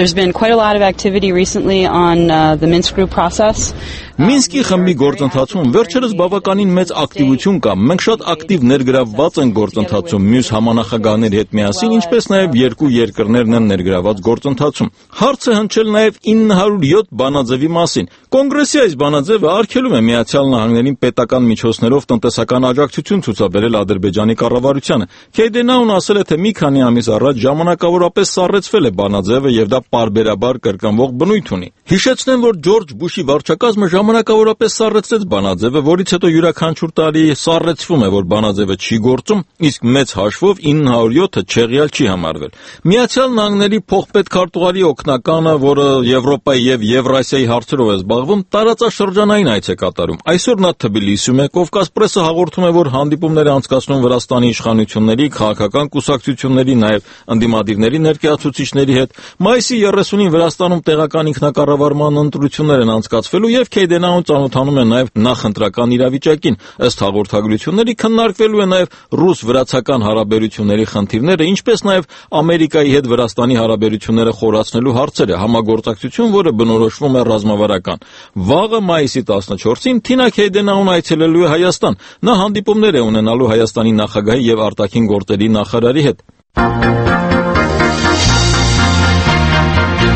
S14: Մինսկի խմբի գործընթացում վերջերս բավականին մեծ ակտիվություն կա։ Մենք շատ ակտիվ ներգրավված ենք գործընթացում մյուս համանախագահների հետ միասին, ինչպես նաև երկու երկրներն են ներգրաված գործընթացում։ Հարց է հնչել նաև 907 բանաձևի մասին։ Կոնգրեսի այս բանաձևը արգելում է Միացյալ Նահանգներին պետական միջոցներով տնտեսական աջակցություն ցուցաբերել Ադրբեջանի կառավարությանը։ Քեյդենաուն ասել է, թե մի քանի ամիս առաջ ժամանակավորապես սառեցվել է բանաձևը եւ դա պարբերաբար կրկնվող բնույթ ունի։ Հիշեցնեմ, որ Ջորջ Բուշի վարչակազմը ժամանակավորապես սառեցրեց բանաձևը, որից հետո յուրաքանչյուր տարի սառեցվում է, որ բանաձևը չի գործում, իսկ մեծ հաշվով 907-ը չեղյալ չի համարվել։ Միացյալ Նահանգների փոխպետ քարտուղարի օգնականը, որը Եվրոպայի եւ Եվրասիայի հարցերով է զբաղվում, տարածաշրջանային այց է կատարում։ Այսօր նա Թբիլիսիում է։ Կովկաս պրեսը հաղորդում է, որ հանդիպումներ է անցկացնում Վրաստանի իշխանությունների, քաղաքական կուսակցությունների, նաև ընդդիմադիրների ներկայացուցիչների հետ։ Մայիսի 30-ին Վրաստանում տեղական ինքնակառավարման ընտրություններ են անցկացվելու եւ Քեյդենաուն ծանոթանում է նաև նախընտրական իրավիճակին։ Ըստ հաղորդագրությունների քննարկվելու է նաև ռուս-վրացական հարաբերությունների խնդիրները, ինչպես նաև Ամերիկայի հետ Վրաստանի հարաբերությունները խորացնելու հարցերը, համագործակցություն, որը բնորոշվում է ռազմավարական։ Վաղը մայիսի 14-ին Թինա Քեյդենաուն այցելելու է Հայաստան։ Նա հանդիպումներ է ունենալու Հայաստանի նախագահի եւ արտաքին գործերի նախարարի հետ։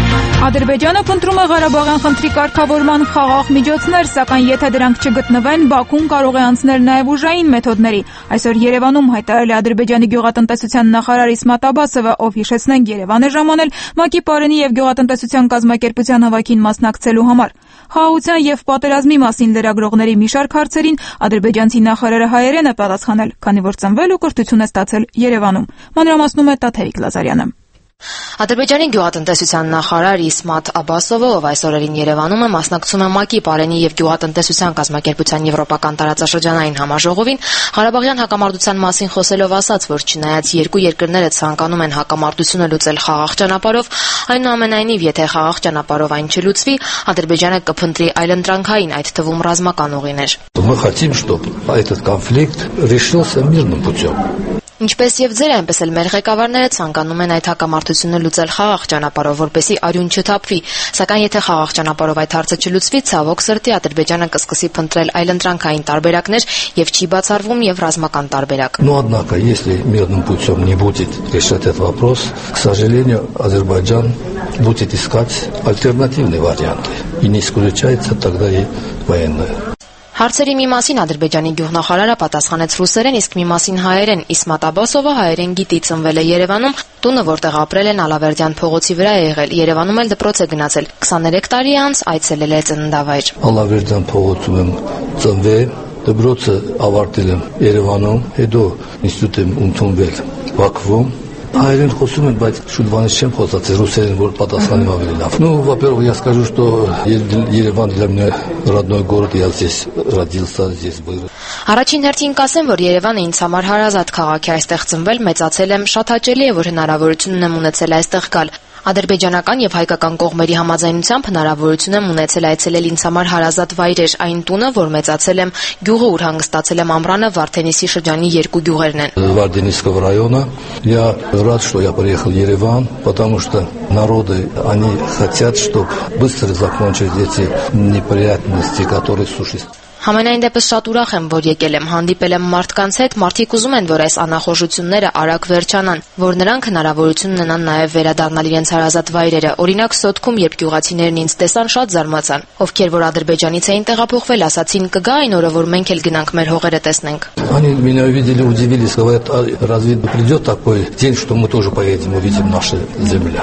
S1: Ադրբեջանը փնտրում է Ղարաբաղյան խնդրի կարգավորման խաղաղ միջոցներ, սակայն եթե դրանք չգտնվեն, Բաքուն կարող է անցնել նաև ուժային մեթոդների։ Այսօր Երևանում հայտարարել է Ադրբեջանի գյուղատնտեսության նախարար Իսմատ Աբասովը, ով հիշեցնենք Երևան է ժամանել ՄԱԿ-ի Պարենի եւ գյուղատնտեսության կազմակերպության հավաքին մասնակցելու համար։ Խաղաղության եւ պատերազմի մասին լրագրողների մի շարք հարցերին ադրբեջանցի նախարարը հայերեն է պատասխանել, քանի որ ծնվել ու կրթություն է ստացել Երևանում։ Մանրամասնում է Տաթևիկ Լազարյանը։
S15: Ադրբեջանի գյուղատնտեսության նախարար Իսմատ Աբասովը, ով այս օրերին Երևանում է, մասնակցում է ՄԱԿ-ի Պարենի եւ գյուղատնտեսության կազմակերպության եվրոպական տարածաշրջանային համաժողովին, Ղարաբաղյան հակամարտության մասին խոսելով ասաց, որ չնայած երկու երկրները ցանկանում են հակամարտությունը լուծել խաղաղ ճանապարհով, այնուամենայնիվ, եթե խաղաղ ճանապարհով այն չլուծվի, Ադրբեջանը կփնտրի այլընտրանքային, այդ թվում ռազմական ուղիներ։
S16: Мы хотим, чтобы этот конфликт решился мирным путем.
S15: Ինչպես եւ ձեր, այնպես էլ մեր ղեկավարները ցանկանում են այդ հակամարտությունը լուծել խաղաղ ճանապարհով, որպեսզի արյուն չթափվի, սակայն եթե խաղաղ ճանապարհով այդ հարցը չլուծվի, ցավոք սրտի Ադրբեջանը կսկսի փնտրել այլընտրանքային տարբերակներ եւ չի բացառվում եւ ռազմական տարբերակ։
S16: Но однако, если мирным путем не будет решать этот вопрос, к сожалению, Азербайджан будет искать альтернативные варианты. И не исключается тогда и военная.
S15: Հարցերի մի մասին Ադրբեջանի գյուղնախարարը պատասխանեց ռուսերեն, իսկ մի մասին հայերեն։ Իսմատ Աբասովը հայերեն գիտի, ծնվել է Երևանում, տունը որտեղ ապրել են Ալավերդյան փողոցի վրա է եղել, Երևանում էլ դպրոց է գնացել, 23 տարի անց այցելել է ծննդավայր։
S16: Ալավերդյան փողոցում եմ ծնվել, դպրոցը ավարտել եմ Երևանում, հետո ինստիտուտ եմ ընդունվել Բաքվում։ Հայերեն խոսում են, բայց շուտ բանից չեմ խոսացել ռուսերեն, որ պատասխանեմ ավելի լավ. Ну, во-первых, я скажу, что Ереван для меня родной город, я здесь родился, здесь вырос.
S15: Առաջին հերթին կասեմ, որ Երևանը ինձ համար հարազատ քաղաք է, այստեղ ծնվել, մեծացել եմ, շատ հաճելի է, որ հնարավորություն ունեմ ունեցել այստեղ գալ։ Ադրբեջանական եւ հայկական կողմերի համաձայնությամբ հնարավորություն եմ ունեցել այցելել ինձ համար հարազատ վայրեր, այն տունը, որ մեծացել եմ, գյուղը, ուր հանգստացել եմ ամռանը, Վարդենիսի շրջանի երկու գյուղերն են։
S16: Варденисского района. Я рад, что я приехал в Ереван, потому что народы, они хотят, чтобы быстро закончились эти неприятности, которые существуют.
S15: Համենայն դեպս շատ ուրախ եմ, որ եկել եմ, հանդիպել եմ մարդկանց հետ, մարդիկ ուզում են, որ այս անախորժությունները արագ վերջանան, որ նրանք հնարավորություն ունենան նաև վերադառնալ իրենց հարազատ վայրերը։ Օրինակ Սոտքում, երբ գյուղացիներն ինձ տեսան, շատ զարմացան, ովքեր որ Ադրբեջանից էին տեղափոխվել, ասացին կգա այն օրը, որ մենք էլ գնանք մեր հողերը տեսնենք։
S16: Они меня увидели, удивились, говорят, разве придет такой день, что мы тоже поедем, увидим наши земли.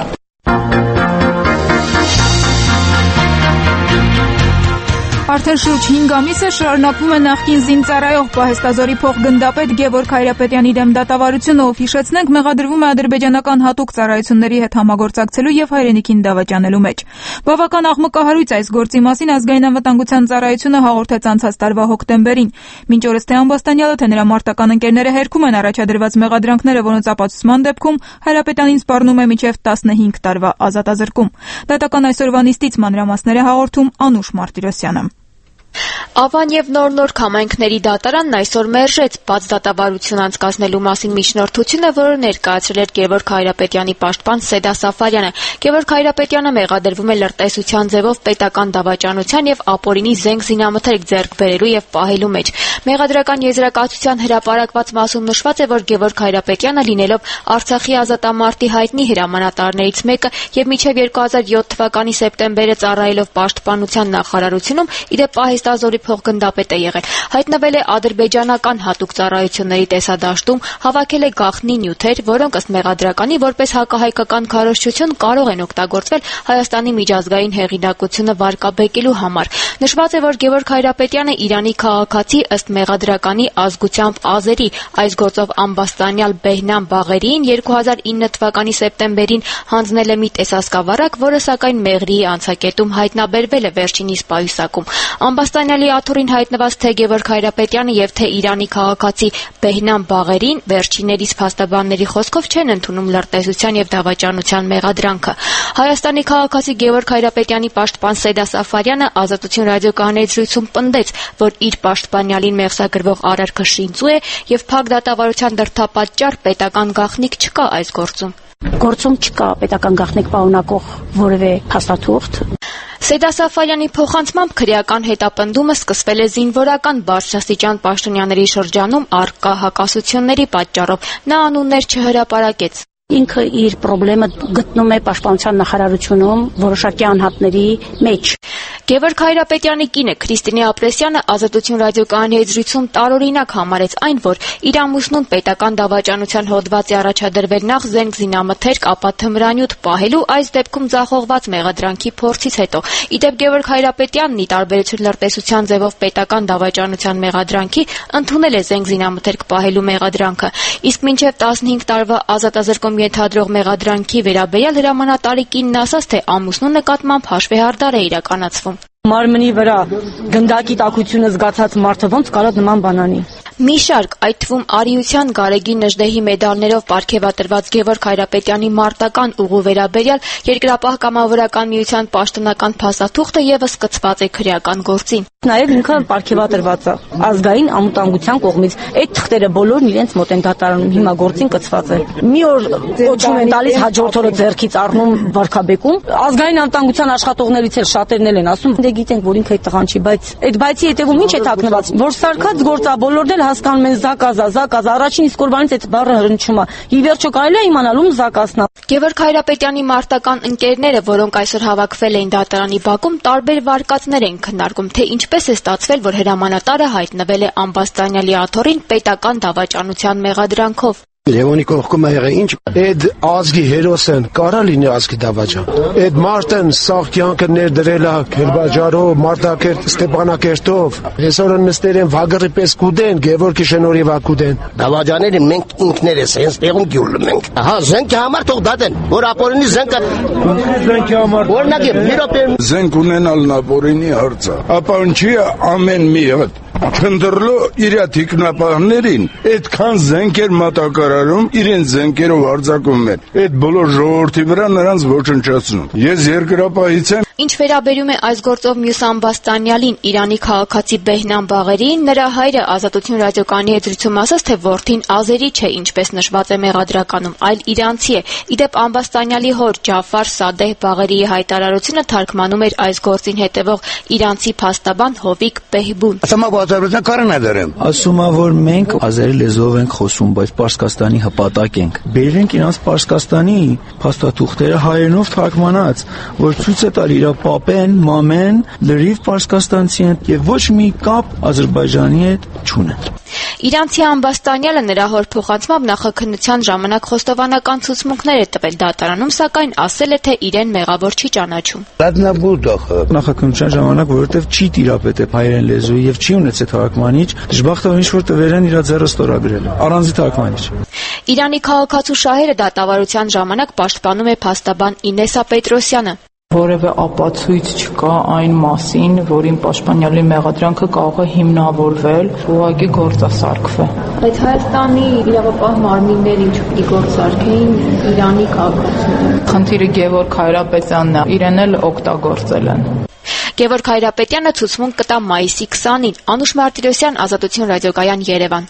S1: Արդեն շուրջ 5 ամիս է շարունակվում է նախկին զինծառայող պահեստազորի փոխգնդապետ Գևորգ Հայրապետյանի դեմ դատավարությունը, ով հիշեցնենք մեղադրվում է ադրբեջանական հատուկ ծառայությունների հետ համագործակցելու եւ հայրենիքին դավաճանելու մեջ։ Բավական աղմկահարույց այս գործի մասին ազգային անվտանգության ծառայությունը հաղորդեց անցած տարվա հոկտեմբերին։ Մինչ օրս թե Ամբաստանյալը, թե նրա մարտական ընկերները հերքում են առաջադրված մեղադրանքները, որոնց ապացուցման դեպքում Հայրապետյանին սպառնում է մինչև 15 տարվա ազատազրկում։ Դատական այսօրվա նիստից մանրամասներ է հաղորդում Անուշ Մարտիրոսյանը։
S17: Ավան եւ նոր համայնքների դատարանն այսօր մերժեց բաց դատավարություն անցկացնելու մասին միջնորդությունը, որը ներկայացրել էր Գևորգ Հայրապետյանի պաշտպան Սեդա Սաֆարյանը։ Գևորգ Հայրապետյանը մեղադրվում է լրտեսության ձևով պետական դավաճանության եւ ապօրինի զենք զինամթերք ձեռք բերելու եւ պահելու մեջ։ Մեղադրական եզրակացության հրապարակված մասում նշված է, որ Գևորգ Հայրապետյանը լինելով Արցախի ազատամարտի հայտնի հրամանատարներից մեկը եւ մինչեւ 2007 թվականի սեպտեմբերը ծառայելով պաշտպանության նախարարությունում իդեպ պահեստազորի փոխգնդապետ է եղել։ Հայտնվել է ադրբեջանական հատուկ ծառայությունների տեսադաշտում, հավաքել է գաղտնի նյութեր, որոնք ըստ մեղադրականի որպես հակահայկական քարոզչություն կարող են օգտագործվել Հայաստանի միջազգային հեղինակությունը վարկաբեկելու համար։ Նշված է, որ Գևորգ Հայրապետյանը Իրանի քաղաքացի ըստ մեղադրականի ազգությամբ ազերի, այս գործով ամբաստանյալ Բեհնամ Բաղերիին 2009 թվականի սեպտեմբերին հանձնել է մի տեսասկավառակ, որը սակայն մեղրիի անցակետում հայտնաբերվել է վերջինիս պայուսակում։ Ամբաստանյալի աթոռին հայտնված թե Գևորգ Հայրապետյանը եւ թե Իրանի քաղաքացի Բեհնամ Բաղերին վերջիններիս փաստաբանների խոսքով չեն ընդունում լրտեսության եւ դավաճանության մեղադրանքը։ Հայաստանի քաղաքացի Գևորգ Հայրապետյանի պաշտպան Սեդա Սաֆարյանը Ազատություն ռադիոկայաներիցույցում պնդեց, որ իր պաշտպանյալին մեղսագրվող արարքը շինծու է եւ փակ դատավարության դրդապատճառ պետական գաղտնիք չկա այս գործում։
S18: Գործում չկա պետական գաղտնիք պարունակող որևէ փաստաթուղթ։
S17: Սեդա Սաֆարյանի փոխանցմամբ քրեական հետապնդումը սկսվել է զինվորական բարձրաստիճան պաշտոնյաների շրջանում առկա հակասությունների պատճառով։ Նա անուններ չհրապարակեց։
S18: Ինքը իր խնդրը գտնում է պաշտպանության նախարարությունում որոշակի անհատների մեջ։
S17: Գևորգ Հայրապետյանի կինը Քրիստինե Ապրեսյանը Ազատություն ռադիոկայանի հետ զրույցում տարօրինակ համարեց այն, որ իր ամուսնուն պետական դավաճանության հոդված է առաջադրվել նախ զենք զինամթերք, ապա թմրանյութ պահելու, այս դեպքում ձախողված մեղադրանքի փորձից հետո։ Իդեպ Գևորգ Հայրապետյանն ի տարբերություն լրտեսության ձևով պետական դավաճանության մեղադրանքի ընդունել է զենք զինամթերք պահելու մեղադրանքը, իսկ մինչև 15 տարվա ազատազրկում ենթադրող մեղադրանքի վերաբերյալ հրամանատարի կինն ասաց, թե ամուսնու նկատմամբ հաշվեհարդար է իրականացվում։
S5: Մարմնի վրա գնդակի տաքությունը զգացած մարդը ոնց կարող նման բան անի։
S17: Մի շարք, այդ թվում Արիության Գարեգին Նժդեհի մեդալներով պարգևատրված Գևորգ Հայրապետյանի մարտական ուղու վերաբերյալ Երկրապահ կամավորական միության պաշտոնական փաստաթուղթը եւս կցված է քրեական գործին։
S5: Նաև ինքը պարգևատրված է ազգային անվտանգության կողմից։ Այդ թղթերը բոլորն իրենց մոտ են դատարանում, հիմա գործին կցված է։ Մի օր կոչում են տալիս, հաջորդ օրը ձեռքից առնում վարքաբեկում։ Ազգային անվտանգության աշխատողներից էլ շատերն են ասում, դե գիտենք, որ ինքը այդ տղան չի, բայց այդ բայցի հետևում ինչ է թաքնված, որ սարքած գործա, բոլորն էլ հասկանում են զակազա, առաջին իսկ օրվանից այդ բառը հրնչում է։ Ի վերջո կարելի է իմանալ ում զակասն է։
S17: Գևորգ Հայրապետյանի մարտական ընկերները, որոնք այսօր հավաքվել էին դատարանի բակում, տարբեր վարկածներ են քննարկում, թե ինչպես է ստացվել, որ հրամանատարը հայտնվել է Ամբաստանյալի աթոռին պետական դավաճանության մեղադրանքով։
S19: Լևոնի կողքում եղել ինչ այդ ազգի հերոսն կարա լինի ազգի դավաճան։ Այդ մարդն սաղ կյանքը ներդրել է Քերբաջարով, Մարտակերտ, Ստեփանակերտով։ Այսօր նստել են վագռի պես կուդեն, Գևորգի շնորհիվ կուդեն։
S20: Դավաճաները մենք ինքներս հենց տեղում գյուլում ենք։ Ահա զենքի համար թող դատեն, որ ապօրինի զենքը
S19: զենքի համար
S20: օրինակ մի րոպե
S21: զենք ունենալն ապօրինի հարց է։ Ապա ինչի ամեն մի հատ քնդրլո իր թիկնապահներին այդքան զենքեր մատակարարում, իրենց զենքերով արձակում են։ Այդ բոլոր ժողովրդի վրա նրանց ոչնչացնում։ Ես երկրապահից եմ։
S17: Ինչ վերաբերում է այս գործով մյուս Ամբաստանյալին, Իրանի քաղաքացի Բեհնամ Բաղերին, նրա հայրը Ազատություն ռադիոկայանի հետ զրույցում ասաց, թե որդին ազերի չէ, ինչպես նշված է մեղադրականում, այլ իրանցի է։ Իդեպ Ամբաստանյալի հոր Ջաֆար Սադեհ Բաղերիի հայտարարությունը թարգմանում էր այս գործին հետևող իրանցի փաստաբան Հովիկ Բեհբուն։
S22: Ասում է, որ մենք ազերի լեզվով ենք խոսում, բայց Պարսկաստանի հպատակ ենք։ Բերենք իրանց Պարսկաստանի փաստաթուղթերը հայերենով թարգմանած, որ ցույց է տալ իր պապեն, մամեն, լրիվ պարսկաստանցի են եւ ոչ մի կապ Ադրբեջանի հետ չունեն։
S17: Իրանցի Ամբաստանյալը նրա հոր փոխանցմամբ նախաքննության ժամանակ խոստովանական ցուցմունքներ է տվել դատարանում, սակայն ասել է, թե իրեն մեղավոր չի ճանաչում։
S22: Նախաքննության ժամանակ, որովհետեւ չի տիրապետել հայերեն լեզուի եւ չի ունեցել թարգմանիչ, դժբախտաբար ինչ-որ տվեր են իր ձեռը ստորագրել։ Առանձին թարգմանիչ։
S17: Իրանի քաղաքացու շահերը դատավարության ժամանակ պաշտպանում է փաստաբան Ինեսա Պետրոսյանը։
S23: Որևէ ապացույց չկա այն մասին, որին պաշտպանյալի մեղադրանքը կարող է հիմնավորվել, ուղղակի գործասարքվի։
S17: Բայց Հայաստանի իրավապահ մարմիններ ինչ պիտի գործարքեին Իրանի քաղաքացիները։
S23: Խնդիրը Գևորգ Հայրապետյանն է, իրեն էլ օգտագործել են։
S17: Գևորգ Հայրապետյանը ցուցմունք կտա մայիսի 20-ին։ Անուշ Մարտիրոսյան, Ազատություն ռադիոկայան, Երևան։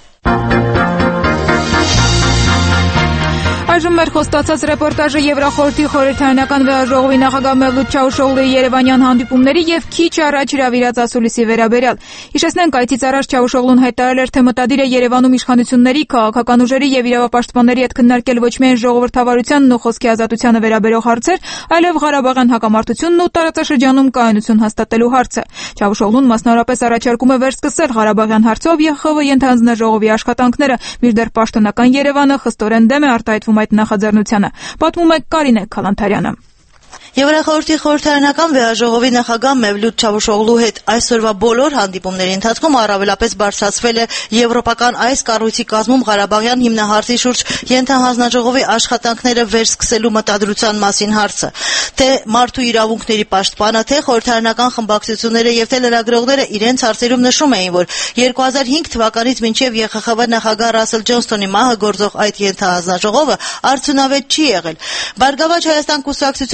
S1: Այժմ մեր խոստացած ռեպորտաժը Եվրախորհրդի խորհրդարանական վեաժողովի նախագահ Մևլութ Չավուշօղլուի Երևանյան հանդիպումների եւ քիչ առաջ հրավիրած ասուլիսի վերաբերյալ։ Հիշեցնենք, այցից առաջ Չավուշօղլուն հայտարարել էր, թե մտադիր է Երևանում իշխանությունների, քաղաքական ուժերի եւ իրավապաշտպանների հետ քննարկել ոչ միայն ժողովրդավարությանն ու խոսքի ազատությանը վերաբերող հարցեր, այլև Ղարաբաղյան հակամարտությունն ու տարածաշրջանում կայունություն հաստատելու հարցը։ Չավուշօղլուն մասնավորապես առաջարկում է վերսկսել Ղարաբաղյան հարցով ԵԽՎ ենթանձնաժողովի աշխատանքները, մինչդեռ պաշտոնական Երևանը խստորեն դեմ է արտահայտվում այդ նախաձեռնությանը, պատմում է Կարինե Քալանթարյանը։
S24: Եվրախորհրդի խորհրդարանական վեաժողովի նախագահ Մևլութ Չավուշօղլու հետ այսօրվա բոլոր հանդիպումների ընթացքում առավելապես բարձրացվել է եվրոպական այս կառույցի կազմում Ղարաբաղյան հիմնահարցի շուրջ ենթահանձնաժողովի աշխատանքները վերսկսելու մտադրության մասին հարցը։ Թե մարդու իրավունքների պաշտպանը, թե խորհրդարանական խմբակցությունները եւ թե լրագրողները իրենց հարցերում նշում էին, որ 2005 թվականից մինչեւ ԵԽԽՎ նախագահ Ռասել Ջոնսոնի մահը գործող այդ ենթահանձնաժողովը արդյունավետ չի եղել։ Բարգավաճ Հայաստան կուսակցության, ինչպես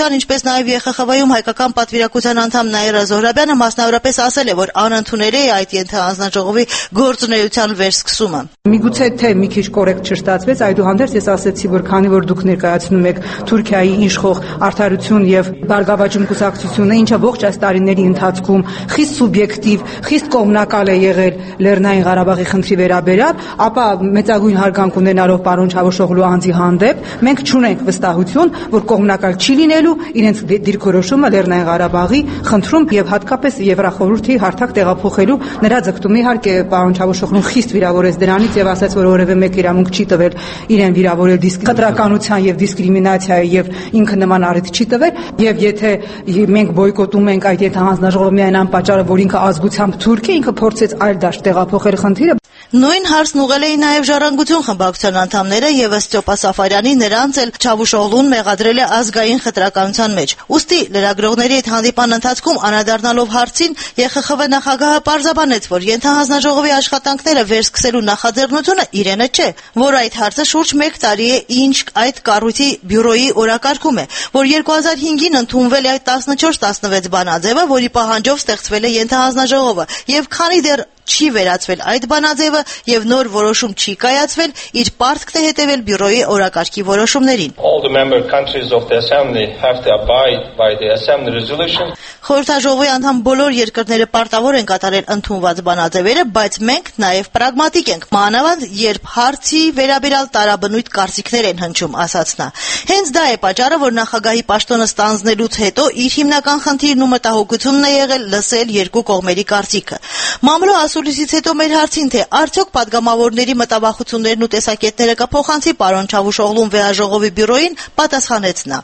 S24: նաև ԵԽԽՎ-ում հայկական պատվիրակության անդամ Նաիրա Զոհրաբյանը մասնավորապես ասել է, որ անընդունել է այդ ենթահանձնաժողովի գործունեության վերսկսումը։
S2: Միգուցե թե մի քիչ կորեկտ չստացվեց, այդուհանդերձ ես ասացի, որ քանի որ դուք ներկայացնում եք Թուրքիայի իշխող Արդարություն եւ Բարգավաճում կուսակցությունը, ինչը ողջ այս տարիների ընթացքում խիստ սուբյեկտիվ, խիստ կողմնակալ է եղել Լեռնային Ղարաբաղի խնդրի վերաբերյալ, ապա մեծագույն հարգանք ունենալով պարոն Չավուշօղլու անձի հանդեպ մենք չունենք վստահություն, որ կողմնակալ չի լինելու իրենց դիրքորոշումը Լեռնային Ղարաբաղի խնդրում եւ հատկապես Եվրախորհրդի հարթակ տեղափոխելու նրա ձգտումը իհարկե պարոն Չավուշօղլուն խիստ վիրավորեց դրանից եւ ասաց, որ որևէ մեկ իրավունք չի տվել իրեն վիրավորել խտրականության եւ դիսկրիմինացիայի եւ ինքը նման առիթ չի տվել եւ եթե մենք բոյկոտում ենք այդ ենթահանձնաժողովը միայն անպատճառ որ ինքը ազգությամբ թուրք է, ինքը փորձեց այլ դաշտ տեղափոխել խնդիրը։
S24: Նույն հարցն ուղղել էին նաև Ժառանգություն խմբակցության անդամները եւ ըստ Ստյոպա Սաֆարյանի նրանց էլ Չավուշօղլուն մեղադրել է ազգային խտրականության մեջ։ Ուստի լրագրողների այդ հանդիպան ընթացքում անդրադառնալով հարցին ԵԽԽՎ նախագահը պարզաբանեց, որ ենթահանձնաժողովի աշխատանքները վերսկսելու նախաձեռնությունը իրենը չէ, որ այդ հարցը շուրջ 1 տարի է ինչ այդ կառույցի բյուրոյի օրակարգում է, որ 2005-ին ընդունվել է այդ 14-16 բանաձևը, որի պահանջով ստեղծվել է ենթահանձնաժողովը եւ քանի դեռ չի վերացվել այդ բանաձևը եւ նոր որոշում չի կայացվել, իր պարտքն է հետեւել բյուրոյի օրակարգի որոշումներին։ Խորհրդաժողովի անդամ բոլոր երկրները պարտավոր են կատարել ընդունված բանաձևերը, բայց մենք նաև պրագմատիկ ենք, մանավանդ երբ հարցի վերաբերյալ տարաբնույթ կարծիքներ են հնչում, ասաց նա։ Հենց դա է պատճառը, որ նախագահի պաշտոնը ստանձնելուց հետո իր հիմնական խնդիրն ու մտահոգությունն է եղել լսել երկու կողմերի կարծիքը։ Մամլո ասուլիսից հետո մեր հարցին, թե արդյոք падգամավորների մտավախություններն ու տեսակետները կփոխանցի պարոն Չավուշօղլուն վեհաժողովի բյուրոյին, պատասխանեց նա.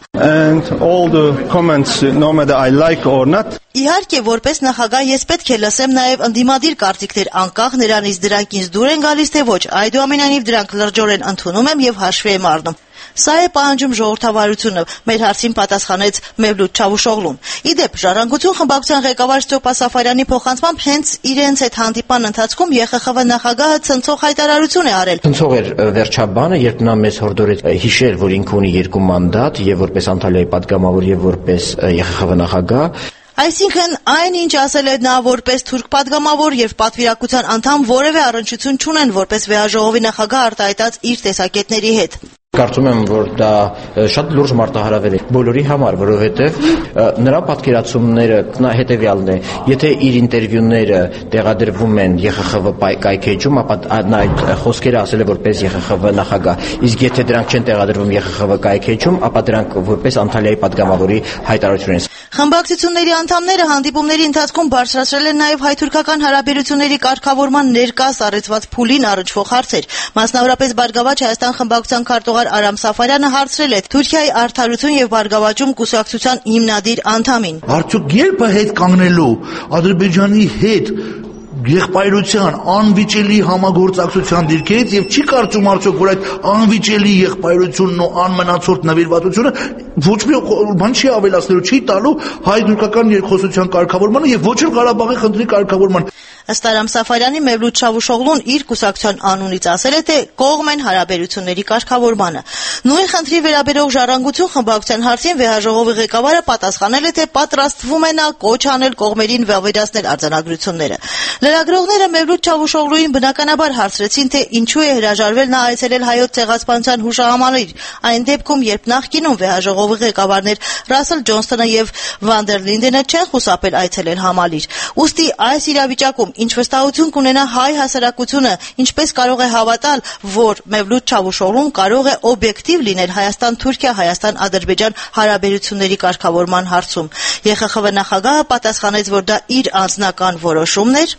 S24: Իհարկե, որպես նախագահ ես պետք է լսեմ նաև ընդդիմադիր կարծիքներ, անկախ նրանից դրանք ինձ դուր են գալիս թե ոչ, այդուամենայնիվ դրանք լրջորեն ընդունում եմ եւ հաշվի եմ առնում։ Սա է պահանջում ժողովրդավարությունը, մեր հարցին պատասխանեց Մևլութ Չավուշօղլուն։ Իդեպ, Ժառանգություն խմբակցության ղեկավար Ստյոպա Սաֆարյանի փոխանցմամբ հենց իրենց այդ հանդիպան ընթացքում ԵԽԽՎ նախագահը ցնցող հայտարարություն է արել։
S3: Ցնցող էր վերջաբանը, երբ նա մեզ հորդորեց հիշել, որ ինքը ունի 2 մանդատ, եւ որպես Անտալիայի падգամավոր եւ որպես ԵԽԽՎ նախագահ։
S24: Այսինքն, այն ինչ ասել է նա որպես թուրք падգամավոր եւ պատվիրակության անդամ որևէ առնչություն չունեն որպես վեհաժողովի նախագահ արտահայտած իր տեսակետների հետ։
S3: Կարծում եմ, որ դա շատ լուրջ մարտահրավեր է բոլորի համար, որովհետև նրա պատկերացումները հետևյալն է. եթե իր ինտերվյուները տեղադրվում են ԵԽԽՎ կայքեջում, ապա նա այդ խոսքերը ասել է որպես ԵԽԽՎ նախագահ, իսկ եթե դրանք չեն տեղադրվում ԵԽԽՎ կայքեջում, ապա դրանք որպես Անտալիայի падգամավորի հայտարարություն են։
S24: Խմբակցությունների անդամները հանդիպումների ընթացքում բարձրացրել են նաև հայ-թուրքական հարաբերությունների կարգավորման ներկա սառեցված փուլին առնչվող հարցեր։ Մասնավորապես Բարգավաճ Հայաստան խմբակցության քարտուղար Արամ Սաֆարյանը հարցրել է Թուրքիայի Արդարություն եւ Բարգավաճում կուսակցության հիմնադիր անդամին.
S4: Արդյոք երբ է հետ կանգնելու Ադրբեջանի հետ եղբայրության անվիճելի համագործակցության դիրքերից եւ չի կարծում արդյոք որ այդ անվիճելի եղբայրությունն ու անմնացորդ նվիրվածությունը ոչ մի բան չի ավելացնելու, չի տալու հայ-թուրքական երկխոսության կարգավորմանը եւ ոչ էլ Ղարաբաղի խնդրի կարգավորման։ Ըստ Արամ Սաֆարյանի, Մևլութ Չավուշօղլուն իր կուսակցության անունից ասել է, թե կողմ են հարաբերությունների կարգավորմանը։ Նույն խնդրի վերաբերող Ժառանգություն խմբակցության հարցին վեհաժողովի ղեկավարը պատասխանել է, թե պատրաստվում է նա կոչ անել կողմերին վավերացնել արձանագրությունները։ Լրագրողները Մևլութ Չավուշօղլուին բնականաբար հարցրեցին, թե ինչու է հրաժարվել նա այցելել հայոց ցեղասպանության հուշահամալիր, այն դեպքում, երբ նախկինում վեհաժողովի ղեկավարներ Ռասել Ջոնսոնը եւ Վան դեր Լինդենը չեն խուսափել այցելել համալիր։ Ուստի այս իրավիճակում ինչ վստահություն կունենա հայ հասարակությունը, ինչպես կարող է հավատալ, որ Մևլութ Չավուշօղլուն կարող է օբյեկտիվ լինել Հայաստան-Թուրքիա, Հայաստան-Ադրբեջան հարաբերությունների կարգավորման հարցում։ ԵԽԽՎ նախագահը պատասխանեց, որ դա իր անձնական որոշումն էր։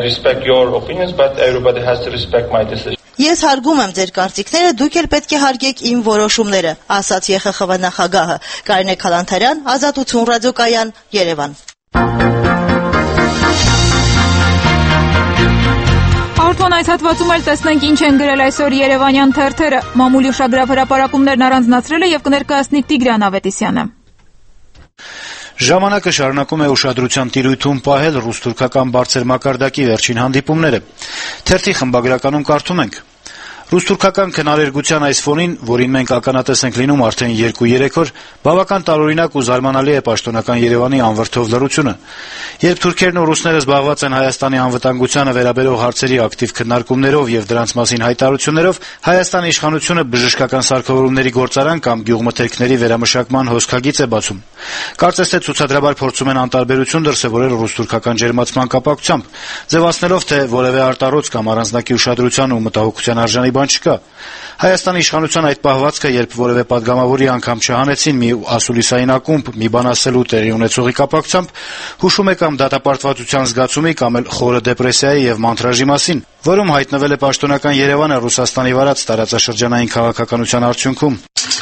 S4: Ես հարգում եմ ձեր կարծիքները, դուք էլ պետք է հարգեք իմ որոշումները, ասաց ԵԽԽՎ նախագահը։ Կարինե Քալանթարյան, Ազատություն ռադիոկայան, Երևան։
S1: Հաղորդման այս հատվածում էլ տեսնենք ինչ են գրել այսօր երևանյան թերթերը։ Մամուլի ուշագրավ հրապարակումներն առանձնացրել է եւ կներկայացնի Տիգրան Ավետիսյանը։
S6: Ժամանակը շարունակում է ուշադրության տիրույթում պահել ռուս-թուրքական բարձր մակարդակի վերջին հանդիպումները։ Թերթի խմբագրականում կարդում ենք. Ռուս-թուրքական քնարերգության այս ֆոնին, որին մենք ականատես ենք լինում արդեն 2-3 օր, բավական տարօրինակ ու զարմանալի է պաշտոնական Երևանի անվրդով լռությունը։ Երբ թուրքերն ու ռուսները զբաղված են Հայաստանի անվտանգությանը վերաբերող հարցերի ակտիվ քննարկումներով եւ դրանց մասին հայտարարություններով, Հայաստանի իշխանությունը բժշկական սարքավորումների գործարան կամ գյուղմթերքների վերամշակման հոսքագիծ է բացում։ Կարծես թե ցուցադրաբար փորձում են անտարբերություն դրսևորել ռուս-թուրքական ջերմացման կապակցությամբ, ձևացնելով թե որևէ արտառոց կամ առանձնակի ուշադրության ու մտահոգության արժանի բան չկա։ Հայաստանի իշխանության այդ պահվածքը, երբ որևէ падգամավորի անգամ չհանեցին մի ասուլիսային ակումբ մի բան ասելու տեղի ունեցողի կապակցությամբ, հուշում է կամ դատապարտվածության զգացումի, կամ էլ խորը դեպրեսիայի եւ մանտրաժի մասին, որում հայտնվել է պաշտոնական Երևանը Ռուսաստանի վարած տարածաշրջանային քաղաքականության արդյունքում։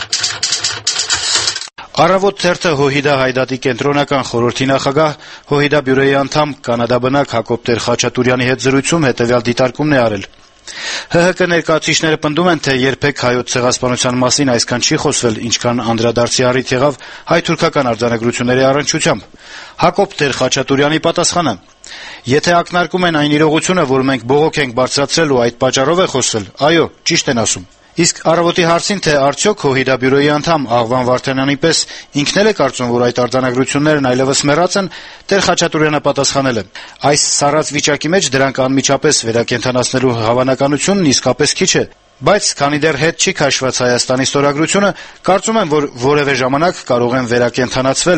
S6: Առավոտ թերթը Հոհիդա Հայդատի կենտրոնական խորհրդի նախագահ, Հոհիդա բյուրոյի անդամ կանադաբնակ Հակոբ Տեր-Խաչատուրյանի հետ զրույցում հետեւյալ դիտարկումն է արել. ՀՀԿ ներկայացուցիչները պնդում են, թե երբեք հայոց ցեղասպանության մասին այսքան չի խոսվել, ինչքան անդրադարձի առիթ եղավ հայ-թուրքական արձանագրությունների առնչությամբ։ Հակոբ Տեր-Խաչատուրյանի պատասխանը. Եթե ակնարկում են այն իրողությունը, որ մենք բողոք ենք բարձրացրել ու այդ պատճառով է խոսվել, այո, ճիշտ են ասում։ Իսկ առավոտի հարցին, թե արդյոք Հոհիդա բյուրոյի անդամ Աղվան Վարդանյանի պես ինքն էլ է կարծում, որ այդ արձանագրություններն այլևս մեռած են, Տեր-Խաչատուրյանը պատասխանել է. այս սառած վիճակի մեջ դրանք անմիջապես վերակենդանացնելու հավանականությունն իսկապես քիչ է, բայց քանի դեռ հետ չի քաշված Հայաստանի ստորագրությունը, կարծում եմ, որ որևէ ժամանակ կարող են վերակենդանացվել։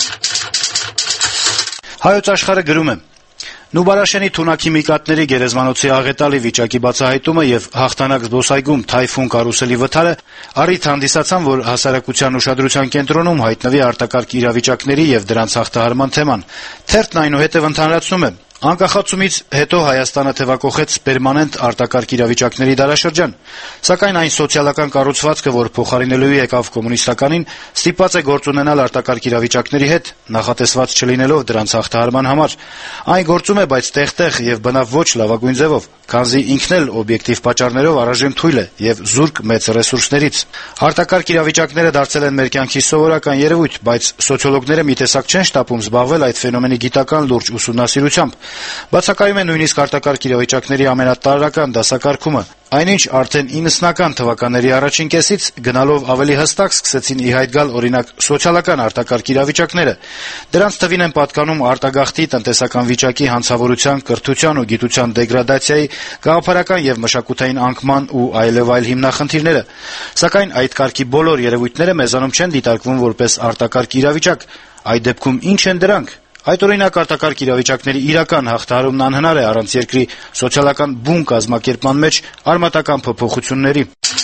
S6: Հայոց աշխարհը գրում է. Նուբարաշենի թունակի միկատների գերեզմանոցի աղետալի վիճակի բացահայտումը եւ հաղթանակ զբոսայգում թայֆուն կարուսելի վթարը առիթ հանդիսացան, որ հասարակության ուշադրության կենտրոնում հայտնվի արտակարգ իրավիճակների եւ դրանց հաղթահարման թեման։ Թերթն այնուհետեւ ընդհանրացնում է. Անկախացումից հետո Հայաստանը թեվակողեց պերմանենտ արտակարգ իրավիճակների դարաշրջան, սակայն այն սոցիալական կառուցվածքը, որ փոխարինելու եկավ կոմունիստականին, ստիպված է գործ ունենալ արտակարգ իրավիճակների հետ, նախատեսված չլինելով դրանց հաղթահարման համար։ Այն գործում է, բայց տեղ-տեղ եւ բնավ ոչ լավագույն ձևով, քանզի ինքն էլ օբյեկտիվ պատճառներով առայժմ թույլ է եւ զուրկ մեծ ռեսուրսներից։ Արտակարգ իրավիճակները դարձել են մեր կյանքի սովորական երևույթ, բայց սոցիոլոգները մի տեսակ չեն շտապում զբաղվել այդ ֆենոմենի գիտական լուրջ ուսումնասիրությամբ։ Բացակայում է նույնիսկ արտակարգ իրավիճակների ամենատարրական դասակարգումը։ Այնինչ արդեն 90-ական թվականների առաջին կեսից գնալով ավելի հստակ սկսեցին ի հայտ գալ օրինակ սոցիալական արտակարգ իրավիճակները։ Դրանց թվին են պատկանում արտագաղթի, տնտեսական վիճակի, հանցավորության, կրթության ու գիտության դեգրադացիայի, գաղափարական եւ մշակութային անկման ու այլեւայլ հիմնախնդիրները։ Սակայն այդ կարգի բոլոր երևույթները մեզանում չեն դիտարկվում որպես արտակարգ իրավիճակ։ Այդ դեպքում ինչ են դրանք։ Այդ օրինակ արտակարգ իրավիճակների իրական հաղթահարումն անհնար է առանց երկրի սոցիալական բուն կազմակերպման մեջ արմատական փոփոխությունների։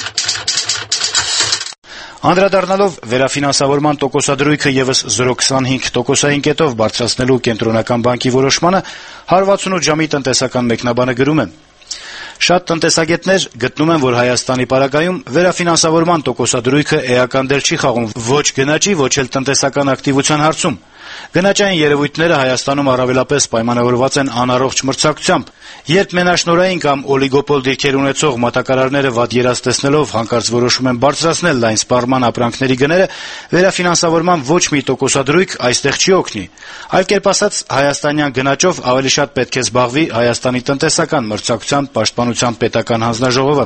S6: Անդրադառնալով վերաֆինանսավորման տոկոսադրույքը եւս 0.25%-ային կետով բարձրացնելու կենտրոնական բանկի որոշմանը 168 ժամի տնտեսական մեկնաբանը գրում է. Շատ տնտեսագետներ գտնում են, որ Հայաստանի պարագայում վերաֆինանսավորման տոկոսադրույքը էական դեր չի խաղում ոչ գնաճի, ոչ էլ տնտեսական ակտիվության հարցում։ Գնաճային երևույթները Հայաստանում առավելապես պայմանավորված են անառողջ մրցակցությամբ։ Երբ մենաշնորհային կամ օլիգոպոլ դիրքեր ունեցող մատակարարները վատ երազ տեսնելով հանկարծ որոշում են բարձրացնել լայն սպառման ապրանքների գները, վերաֆինանսավորման ոչ մի տոկոսադրույք այստեղ չի օգնի։ Այլ կերպ ասած, հայաստանյան գնաճով ավելի շատ պետք է զբաղվի Հայաստանի տնտեսական մրցակցության պաշտպանության պետական հանձնաժողովը։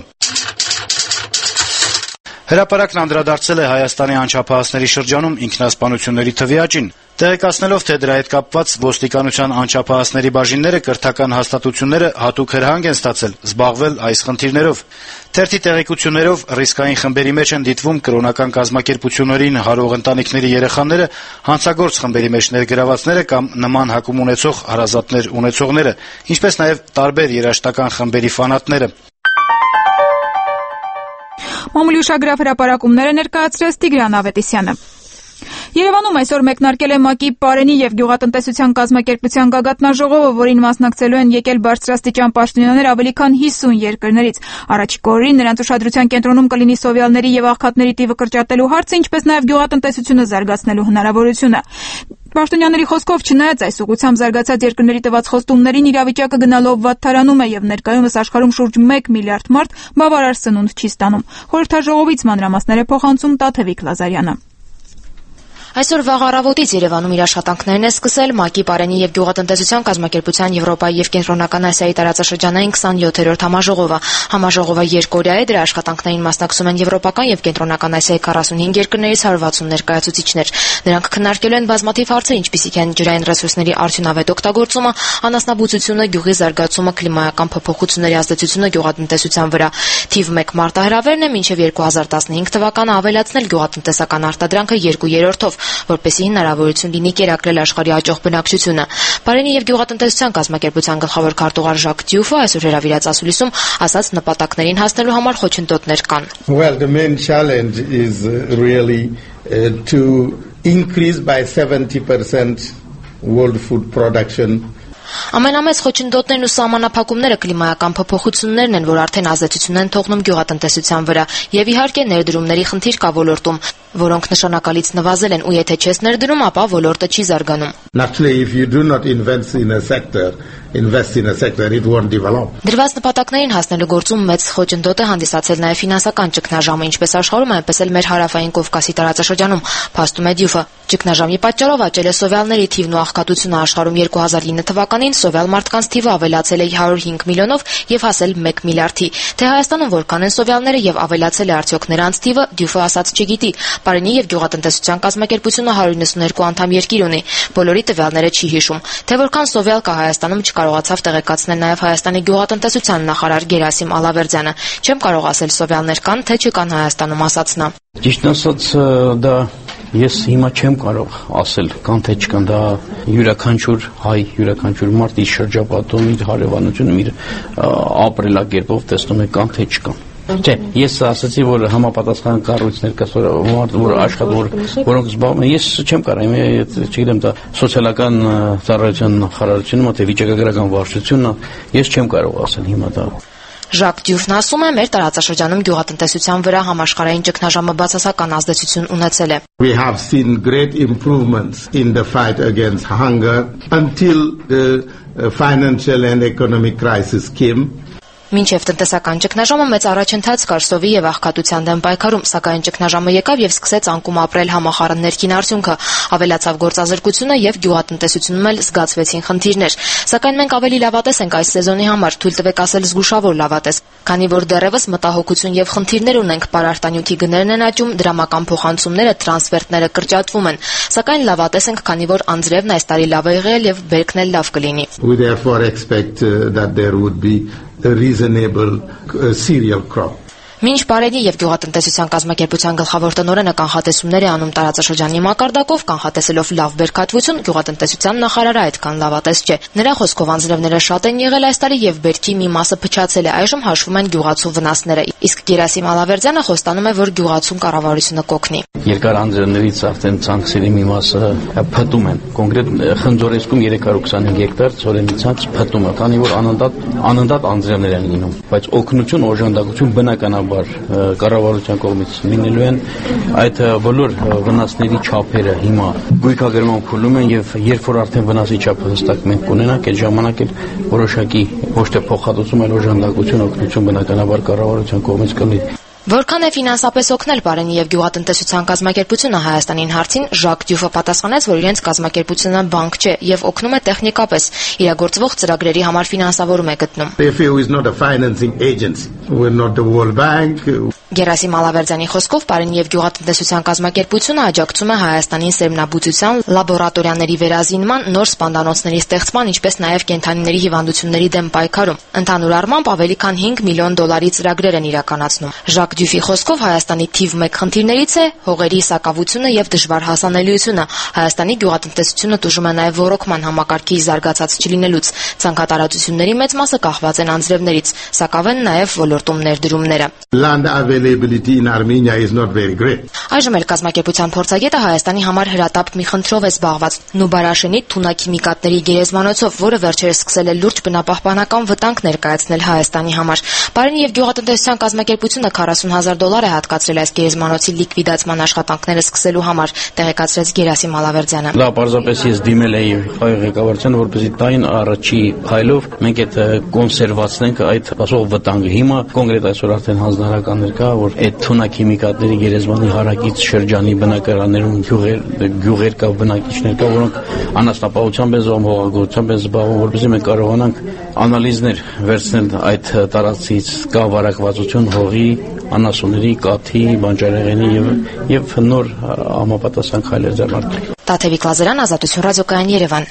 S6: Հրապարակն անդրադարձել է Հայաստանի անչափահասների շրջանում ինքնասպանությունների թվի աճին, տեղեկացնելով, թե դրա հետ կապված ոստիկանության անչափահասների բաժինները կրթական հաստատությունները հատուկ հրահանգ են ստացել զբաղվել այս խնդիրներով։ Թերթի տեղեկություններով ռիսկային խմբերի մեջ են դիտվում կրոնական կազմակերպություններին հարող ընտանիքների երեխաները, հանցագործ խմբերի մեջ ներգրավվածները կամ նման հակում ունեցող հարազատներ ունեցողները, ինչպես նաև տարբեր երաժշտական խմբերի ֆանատները։
S1: Մամուլի ուշագրավ հրապարակումները ներկայացրեց Տիգրան Ավետիսյանը։ Երևանում այսօր մեկնարկել է ՄԱԿ-ի Պարենի եւ գյուղատնտեսության կազմակերպության գագաթնաժողովը, որին մասնակցելու են եկել բարձրաստիճան պաշտոնյաներ ավելի քան 50 երկրներից։ Առաջիկա օրերին նրանց ուշադրության կենտրոնում կլինի սովյալների եւ աղքատների տիվը կրճատելու հարցը, ինչպես նաեւ գյուղատնտեսությունը զարգացնելու հնարավորությունը։ Պաշտոնյաների խոսքով, չնայած այս ուղղությամբ զարգացած երկրների տված խոստումներին, իրավիճակը գնալով վատթարանում է եւ ներկայումս աշխարհում շուրջ 1 միլիարդ մարդ բավարար սնունդ չի ստանում։ Խորհրդաժողովից մանրամասներ է փոխանցում Տաթևիկ Լազարյանը։
S15: Այսօր վաղ առավոտից Երևանում իր աշխատանքներն է սկսել ՄԱԿ-ի Պարենի եւ Գյուղատնտեսության կազմակերպության Եվրոպայի եւ Կենտրոնական Ասիայի տարածաշրջանային 27-րդ համաժողովը։ Համաժողովը երկօրյա է, դրա աշխատանքներին մասնակցում են Եվրոպական եւ Կենտրոնական Ասիայի 45 երկրներից 160 ներկայացուցիչներ։ Նրանք քննարկելու են բազմաթիվ հարցեր, ինչպիսիք են ջրային ռեսուրսների արդյունավետ օգտագործումը, անասնաբուծությունը, գյուղի զարգացումը, կլիմայական փոփոխությունների ազդեցությունը գյուղատնտեսության վրա։ Թիվ 1 մարտահրավերն է մինչև 2015 թվականը ավելացնել գյուղատնտեսական արտադրանքը 2/3-ով, որպեսզի հնարավորություն լինի կերակրել աշխարհի աճող բնակչությունը։ Պարենի եւ Գյուղատնտեսության կազմակերպության գլխավոր քարտուղար Ժակ Դյուֆը այսօր հրավիրած ասուլիսում ասաց նպատակներին հասնելու համար խոչընդոտներ կան։
S7: Well, the main challenge is really to increase by 70% world food production.
S15: Ամենամեծ խոչընդոտներն ու սահմանափակումները կլիմայական փոփոխություններն են, որ արդեն ազդեցություն են թողնում գյուղատնտեսության վրա, եւ իհարկե ներդրումների խնդիր կա ոլորտում, որոնք նշանակալից նվազել են, ու եթե չես ներդրում, ապա ոլորտը չի զարգանում։
S7: Naturally, if you do not invest in a sector, it won't develop.
S15: Դրված նպատակներին հասնելու գործում մեծ խոչընդոտ է հանդիսացել նաև ֆինանսական ճգնաժամը, ինչպես աշխարհում, այնպես էլ մեր հարավային Կովկասի տարածաշրջանում, փաստում է Դյուֆը։ Ճգնաժամի պատճառով աճել է սովյալների թիվն ու աղքատությունը աշխարհում 2009 թվականին սովյալ մարդկանց թիվը ավելացել է 105 միլիոնով եւ հասել 1 միլիարդի։ Թե Հայաստանում որքան են սովյալները եւ ավելացել է արդյոք նրանց թիվը, Դյուֆը ասաց չգիտի։ Պարենի եւ Գյուղատնտեսության կազմակերպությունը 192 անդամ երկիր ունի։ Բոլորի տվյալները չի հիշում։ Թե որքան սովյալ կա Հայաստանում չկարողացավ տեղեկացնել նաև Հայաստանի գյուղատնտեսության նախարար Գերասիմ Ալավերդյանը։ Չեմ կարող ասել սովյալներ կան, թե չկան Հայաստանում, ասաց նա։
S12: Ճիշտ ասած, դա ես հիմա չեմ կարող ասել կան թե չկան, դա յուրաքանչյուր հայ, յուրաքանչյուր մարդ իր շրջապատում, իր հարևանությունում, իր ապրելակերպով տեսնում է կան թե չկան։ Չէ, ես ասացի, որ համապատասխան կառույցներ կա, որ աշխատում, որոնք զբաղվում են, ես չեմ կարող, չգիտեմ, դա սոցիալական ծառայության նախարարությունը, թե վիճակագրական վարչությունն է, ես չեմ կարող ասել հիմա դա։
S15: Ժակ Դյուֆն ասում է, մեր տարածաշրջանում գյուղատնտեսության վրա համաշխարհային ճգնաժամը բացասական ազդեցություն ունեցել է։
S7: We have seen great improvements in the fight against hunger until the financial and economic crisis came.
S15: Մինչև տնտեսական ճգնաժամը մեծ առաջընթաց կար սովի եւ աղքատության դեմ պայքարում, սակայն ճգնաժամը եկավ եւ սկսեց անկում ապրել համախառն ներքին արդյունքը, ավելացավ գործազրկությունը եւ գյուղատնտեսությունում էլ զգացվեցին խնդիրներ։ Սակայն մենք ավելի լավատես ենք այս սեզոնի համար, թույլ տվեք ասել զգուշավոր լավատես, քանի որ դեռևս մտահոգություն եւ խնդիրներ ունենք, պարարտանյութի գներն են աճում, դրամական փոխանցումները, տրանսֆերտները կրճատվում են, սակայն լավատես ենք, քանի որ անձրևն այս տարի լավ է եղել եւ բերքն էլ լավ կլինի։
S7: We therefore expect that there would be a reasonable cereal crop.
S15: Մինչ Պարենի եւ Գյուղատնտեսության կազմակերպության գլխավոր տնօրենը կանխատեսումներ է անում տարածաշրջանի մակարդակով, կանխատեսելով լավ բերքատվություն, Գյուղատնտեսության նախարարը այդքան լավատես չէ։ Նրա խոսքով անձրևները շատ են եղել այս տարի եւ բերքի մի մասը փչացել է, այժմ հաշվում են գյուղացու վնասները։ Իսկ Գերասիմ Ալավերդյանը խոստանում է, որ գյուղացուն կառավարությունը կօգնի։
S12: Երկար անձրևներից արդեն ցանքերի մի մասը փտում են։ Կոնկրետ Խնձորեսկում 325 հեկտար ծորենի ցանց փտում է, քանի որ անընդհատ անձրևներ են լինում, բայց օգնություն, օժանդակություն բնականաբար կառավարության կողմից լինելու են այդ բոլոր վնասների չափերը հիմա գույքագրման փուլում են եւ երբ որ արդեն վնասի չափը հստակ մենք կունենանք, այդ ժամանակ էլ որոշակի ոչ թե փոխհատուցում, այլ օժանդակություն, օգնություն բնականաբար կառավարության կողմից կլինի։
S15: Որքան է ֆինանսապես օգնել Պարենի եւ Գյուղատնտեսության կազմակերպությունը Հայաստանին հարցին, Ժակ Դյուֆը պատասխանեց, որ իրենց կազմակերպությունը բանկ չէ եւ օգնում է տեխնիկապես, իրագործվող ծրագրերի համար ֆինանսավորում է գտնում։
S7: FAO is not a financing agency. We're not the World Bank.
S15: Գերասիմ Ալավերդյանի խոսքով Պարենի եւ Գյուղատնտեսության կազմակերպությունը աջակցում է Հայաստանին սերմնաբուծության, լաբորատորիաների վերազինման, նոր սպանդանոցների ստեղծման, ինչպես նաեւ կենդանիների հիվանդությունների դեմ պայքարում։ Ընդհանուր առմամբ ավելի քան 5 միլիոն դոլարի ծրագրեր են իրականացնում։ Ժակ Դյուֆի խոսքով Հայաստանի թիվ 1 խնդիրներից է հողերի սակավությունը եւ դժվար հասանելիությունը։ Հայաստանի գյուղատնտեսությունը տուժում է նաեւ ոռոգման համակարգի զարգացած չլինելուց։ Ցանկատարածությունների մեծ մասը կախված են անձրևներից, սակավեն նաեւ ոլորտում ներդրումները։
S7: Land availability in Armenia is not very great.
S15: Այժմ էլ կազմակերպության փորձագետը Հայաստանի համար հրատապ մի խնդրով է զբաղված՝ Նուբարաշենի թունաքիմիկատների գերեզմանոցով, որը վերջերս սկսել է լուրջ բնապահպանական վտանգ ներկայացնել Հայաստանի համար։ Պարենի եւ Գյուղատնտեսության կազմակերպությունը $130,000 է հատկացրել այս գերեզմանոցի լիկվիդացման աշխատանքները սկսելու համար, տեղեկացրեց Գերասիմ Ալավերդյանը։
S12: Դա պարզապես ես դիմել էի հայ ղեկավարությանը, որպեսզի տային առաջի փայլով մենք այդ կոնսերվացնենք այդ ասող վտանգը։ Հիմա կոնկրետ այսօր արդեն հանձնարարականներ կա, որ այդ թունակիմիկատների գերեզմանի հարակից շրջանի բնակարաններում գյուղեր կա, բնակիչներ կա, որոնք անասնապահությամբ են զբաղվում, հողագործությամբ են զբաղվում, որպեսզի մենք կարողանանք անալիզներ վերցնել այդ տարածքից, կա վարակվածություն հողի, անասունների, կաթի, բանջարեղենի եւ նոր համապատասխան քայլեր ձեռնարկել։
S15: Տաթևիկ Լազարյան, Ազատություն ռադիոկայան, Երևան։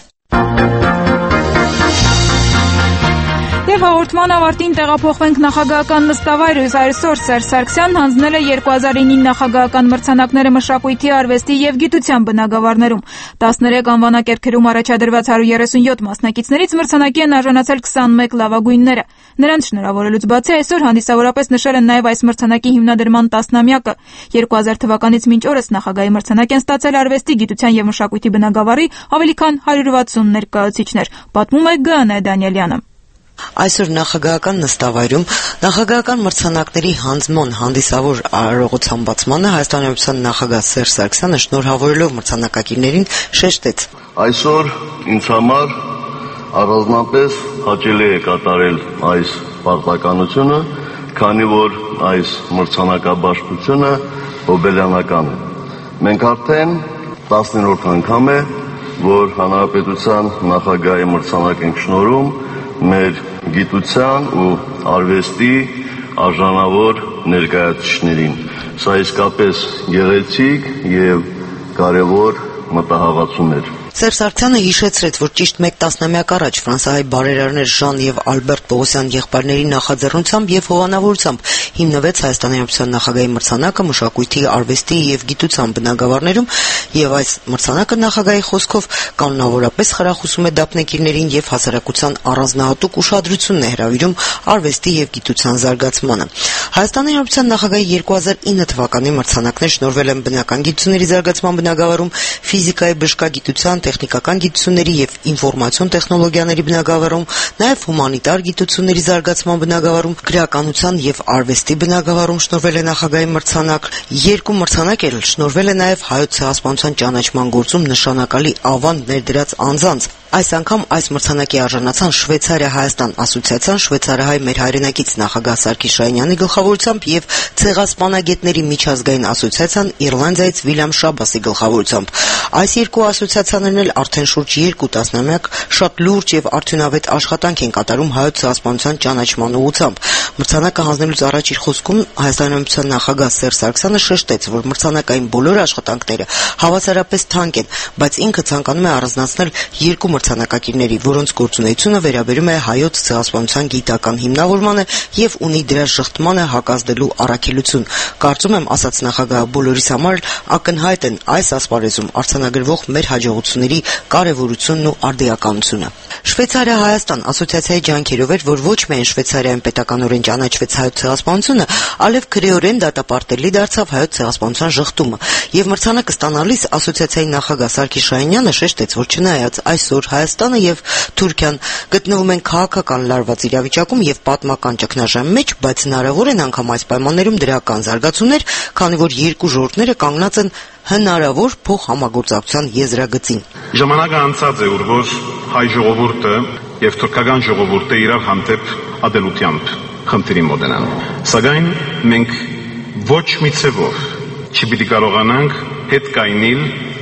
S1: Եվ հաղորդման ավարտին տեղափոխվենք նախագահական նստավայր, այսօր Սերժ Սարգսյանն հանձնել է 2009 նախագահական մրցանակները մշակույթի, արվեստի եւ գիտության բնագավառներում։ 13 անվանակերքերում առաջադրված 137 մասնակիցներից մրցանակի են արժանացել 21 լավագույնները։ Նրանց շնորհավորելուց բացի այսօր հանդիսավորապես նշել են նաեւ այս մրցանակի հիմնադրման 10-ամյակը։ 2000 թվականից մինչ օրս նախագահի մրցանակ են ստացել արվեստի, գիտության եւ մշակույթի բնագավառի ավելի քան 160 ներկայացուցիչներ, պատմում է Գաներ Դանիելյանը։
S8: Այսօր նախագահական նստավայրում նախագահական մրցանակների հանձնման հանդիսավոր արարողության բացմանը Հայաստանի Հանրապետության նախագահ Սերժ Սարգսյանը շնորհավորելով մրցանակակիրներին շեշտեց.
S9: Այսօր ինձ համար առանձնապես հաճելի է կատարել այս պարտականությունը, քանի որ այս մրցանակաբաշխությունը հոբելյանական է։ Մենք արդեն 19-րդ անգամ է, որ Հանրապետության նախագահի մրցանակ ենք շնորհում մեր գիտության ու արվեստի արժանավոր ներկայացուցիչներին։ Սա իսկապես գեղեցիկ եւ կարեւոր մտահաղացում էր։
S8: Սերժ Սարգսյանը հիշեցրեց, որ ճիշտ 1 տասնամյակ առաջ ֆրանսիահայ բարերարներ Ժան եւ Ալբերտ Պողոսյան եղբայրների նախաձեռնությամբ եւ հովանավորությամբ հիմնվեց Հայաստանի Հանրապետության նախագահի մրցանակը մշակույթի, արվեստի եւ գիտության բնագավառներում, եւ այս մրցանակը նախագահի խոսքով կանոնավորապես խրախուսում է դափնեկիրներին եւ հասարակության առանձնահատուկ ուշադրությունն է հրավիրում արվեստի եւ գիտության զարգացմանը։ Հայաստանի Հանրապետության նախագահի 2009 թվականի մրցանակներ շնորհվել են բնական գիտությունների զարգացման բնագավառում, ֆիզիկայի, բժշկագիտության, տեխնիկական գիտությունների եւ ինֆորմացիոն տեխնոլոգիաների բնագավառում, նաեւ հումանիտար գիտությունների զարգացման բնագավառում, գրականության եւ արվեստի բնագավառում շնորհվել է նախագահի մրցանակ։ 2 մրցանակ էլ շնորհվել է նաեւ հայոց ցեղասպանության ճանաչման գործում նշանակալի ավանդ ներդրած անձանց։ Այս անգամ այս մրցանակի արժանացան Շվեյցարիա-Հայաստան ասոցիացիան, շվեյցարահայ մեր հայրենակից նախագահ Սարգիս Շահինյանի գլխավորությամբ եւ ցեղասպանագետների միջազգային ասոցիացիան Իռլանդիայից Վիլյամ Շաբասի գլխավորությամբ։ Այս 2 ասոցիացիաներն էլ արդեն շուրջ 2 տասնամյակ շատ լուրջ եւ արդյունավետ աշխատանք են կատարում հայոց ցեղասպանության ճանաչման ուղղությամբ։ Մրցանակը հանձնելուց առաջ իր խոսքում Հայաստանի Հանրապետության նախագահ Սերժ Սարգսյանը շեշտեց, որ մրցանակային բոլոր աշխատանքները հավասարապես թանկ են, բայց ինքը ցանկանում է առանձնացնել 2 մրցանակակիրների, որոնց գործունեությունը վերաբերում է հայոց ցեղասպանության գիտական հիմնավորմանը եւ ունի դրա շղթմանը հակազդելու առաքելություն։ Կարծում եմ, ասաց նախագահը, բոլորիս համար ակնհայտ են այս ասպարեզում արձանագրվող մեր հաջողությունների կարեւորությունն ու արդիականությունը։ Շվեյցարիա-Հայաստան ասոցիացիայի ջանքերով էր, որ ոչ միայն Շվեյցարիայում պետականորեն ճանաչվեց հայոց ցեղասպանությունը, այլև քրեորեն դատապարտելի դարձավ հայոց ցեղասպանության շղթումը։ Եվ մրցանակը ստանալիս ասոցիացիայի նախագահ Սարգիս Շահինյանը շեշտեց, որ չնայած այսօր Հայաստանը եւ Թուրքիան գտնվում են քաղաքական լարված իրավիճակում եւ պատմական ճգնաժամի մեջ, բայց հնարավոր են անգամ այս պայմաններում դրական զարգացումներ, քանի որ 2 ժողովուրդները կանգնած են հնարավոր փոխհամագործակցության եզրագծին։
S10: Ժամանակը անցած է, որ հայ ժողովուրդը եւ թուրքական ժողովուրդը իրար հանդեպ ադելությամբ խնդրի մոտենան։ Սակայն մենք ոչ մի ցեվով չպիտի կարողանանք հետ կայնել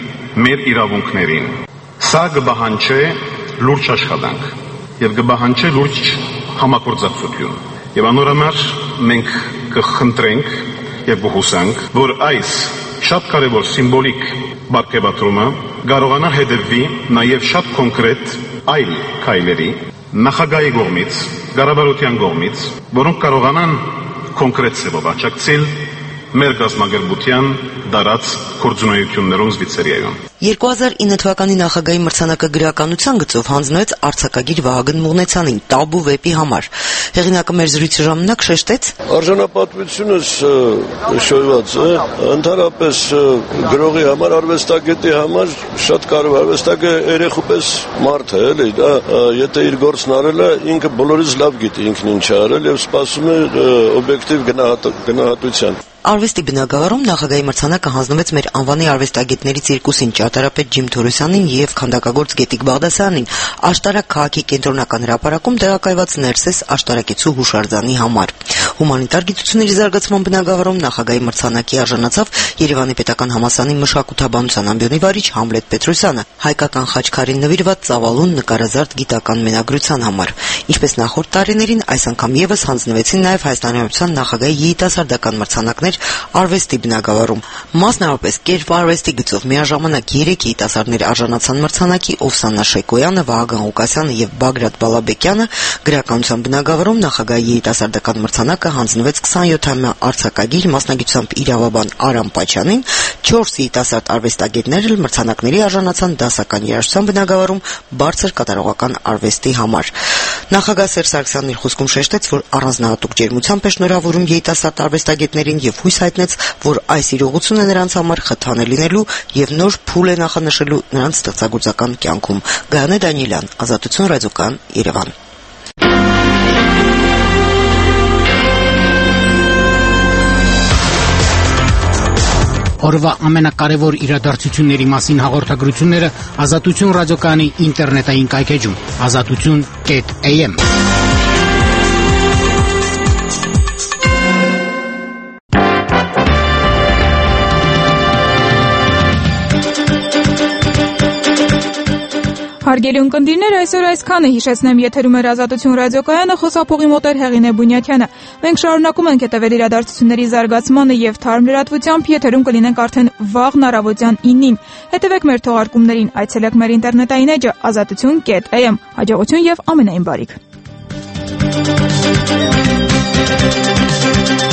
S10: մեր իրավունքներին։ Սա կբահանջի լուրջ աշխատանք եւ կբահանջի լուրջ համագործակցություն։ Եվ անորոշ մենք կխնդրենք եւ կհուսանք, որ այս շատ կարևոր սիմվոլիկ բարգեւատրումը կարողանա հետևի նաեւ շատ կոնկրետ այլ քայլերի նախագահի կողմից, կառավարության կողմից, որոնք կարողանան կոնկրետ ձևով աջակցել մեր գազམ་ագերբության դարած կորձունայություններում Զվիցերիայում։
S8: 2009 թվականի նախագահի մրցանակը գրականության գծով հանձնվեց արձակագիր Վահագն Մուղնեցյանին Տաբու վեպի համար։ Հեղինակը մեր զրույցի ժամանակ շեշտեց.
S11: Արժանապատվությունս շոյված է, ընդհանրապես գրողի համար, արվեստագետի համար շատ կարևոր արվեստագետը երեխու պես մարդ է, էլի, դա եթե իր գործն արել է, ինքը բոլորից լավ գիտի ինքն ինչ արել եւ սպասում է օբյեկտիվ գնահատության։
S8: Արվեստի բնագավառում նախագահի մրցանակը հանձնվեց մեր անվանի արվեստագետներից երկուսին՝ ճարտարապետ Ջիմ Թորոսյանին եւ քանդակագործ Գետիկ Բաղդասարյանին, Աշտարակ քաղաքի կենտրոնական հրապարակում տեղակայված Ներսես աշտարակեցու հուշարձանի համար։ Հումանիտար գիտությունների զարգացման բնագավառում նախագահի մրցանակի արժանացավ Երևանի պետական համալսարանի մշակութաբանության ամբիոնի վարիչ Համլետ Պետրոսյանը, հայկական խաչքարին նվիրված ծավալուն նկարազարդ գիտական մենագրության համար։ Ինչպես նախորդ տարիներին, այս անգամ եւս հանձնվեցին նաեւ Հայաստանի Հանրապետության նախագահի երիտասարդական մրցանակներ արվեստի բնագավառում։ Մասնավորապես կերպարվեստի գծով միաժամանակ 3 երիտասարդներ արժանացան մրցանակի՝ Օվսանա Շեկոյանը, Վահագն Ղուկասյանը եւ Բագրատ Բալաբեկյանը։ Գրականության բնագավառում նախագահի երիտասարդական մրցանակը հանձնվեց 27-ամյա արձակագիր, մասնագիտությամբ իրավաբան Արամ Պաչյանին։ 4 երիտասարդ արվեստագետներ էլ մրցանակների արժանացան դասական երաժշտության բնագավառում բարձր կատարողական արվեստի համար։ Նախագահ Սերժ Սարգսյանն իր խոսքում շեշտեց, որ առանձնահատուկ ջերմությամբ է շնորհավորում երիտասարդ արվեստագետներին եւ հույս հայտնեց, որ այս իրողությունը նրանց համար խթան է լինելու եւ նոր փուլ է նախանշելու նրանց ստեղծագործական կյանքում։ Գայանե Դանիելյան, Ազատություն ռադիոկայան, Երևան։
S13: Օրվա ամենակարևոր իրադարձությունների մասին հաղորդագրությունները Ազատություն ռադիոկայանի ինտերնետային կայքեջում azatutun.am
S1: Հարգելի ունկնդիրներ, այսօր այսքանը հիշեցնեմ, եթերում էր Ազատություն ռադիոկայանը, խոսափողի մոտ էր Հեղինե Բունյաթյանը։ Մենք շարունակում ենք հետևել իրադարձությունների զարգացմանը եւ թարմ լրատվությամբ, եթերում կլինենք արդեն վաղն առավոտյան 9-ին։ Հետևեք մեր թողարկումներին, այցելեք մեր ինտերնետային էջը azatutun.am։ Հաջողություն եւ ամենայն բարիք։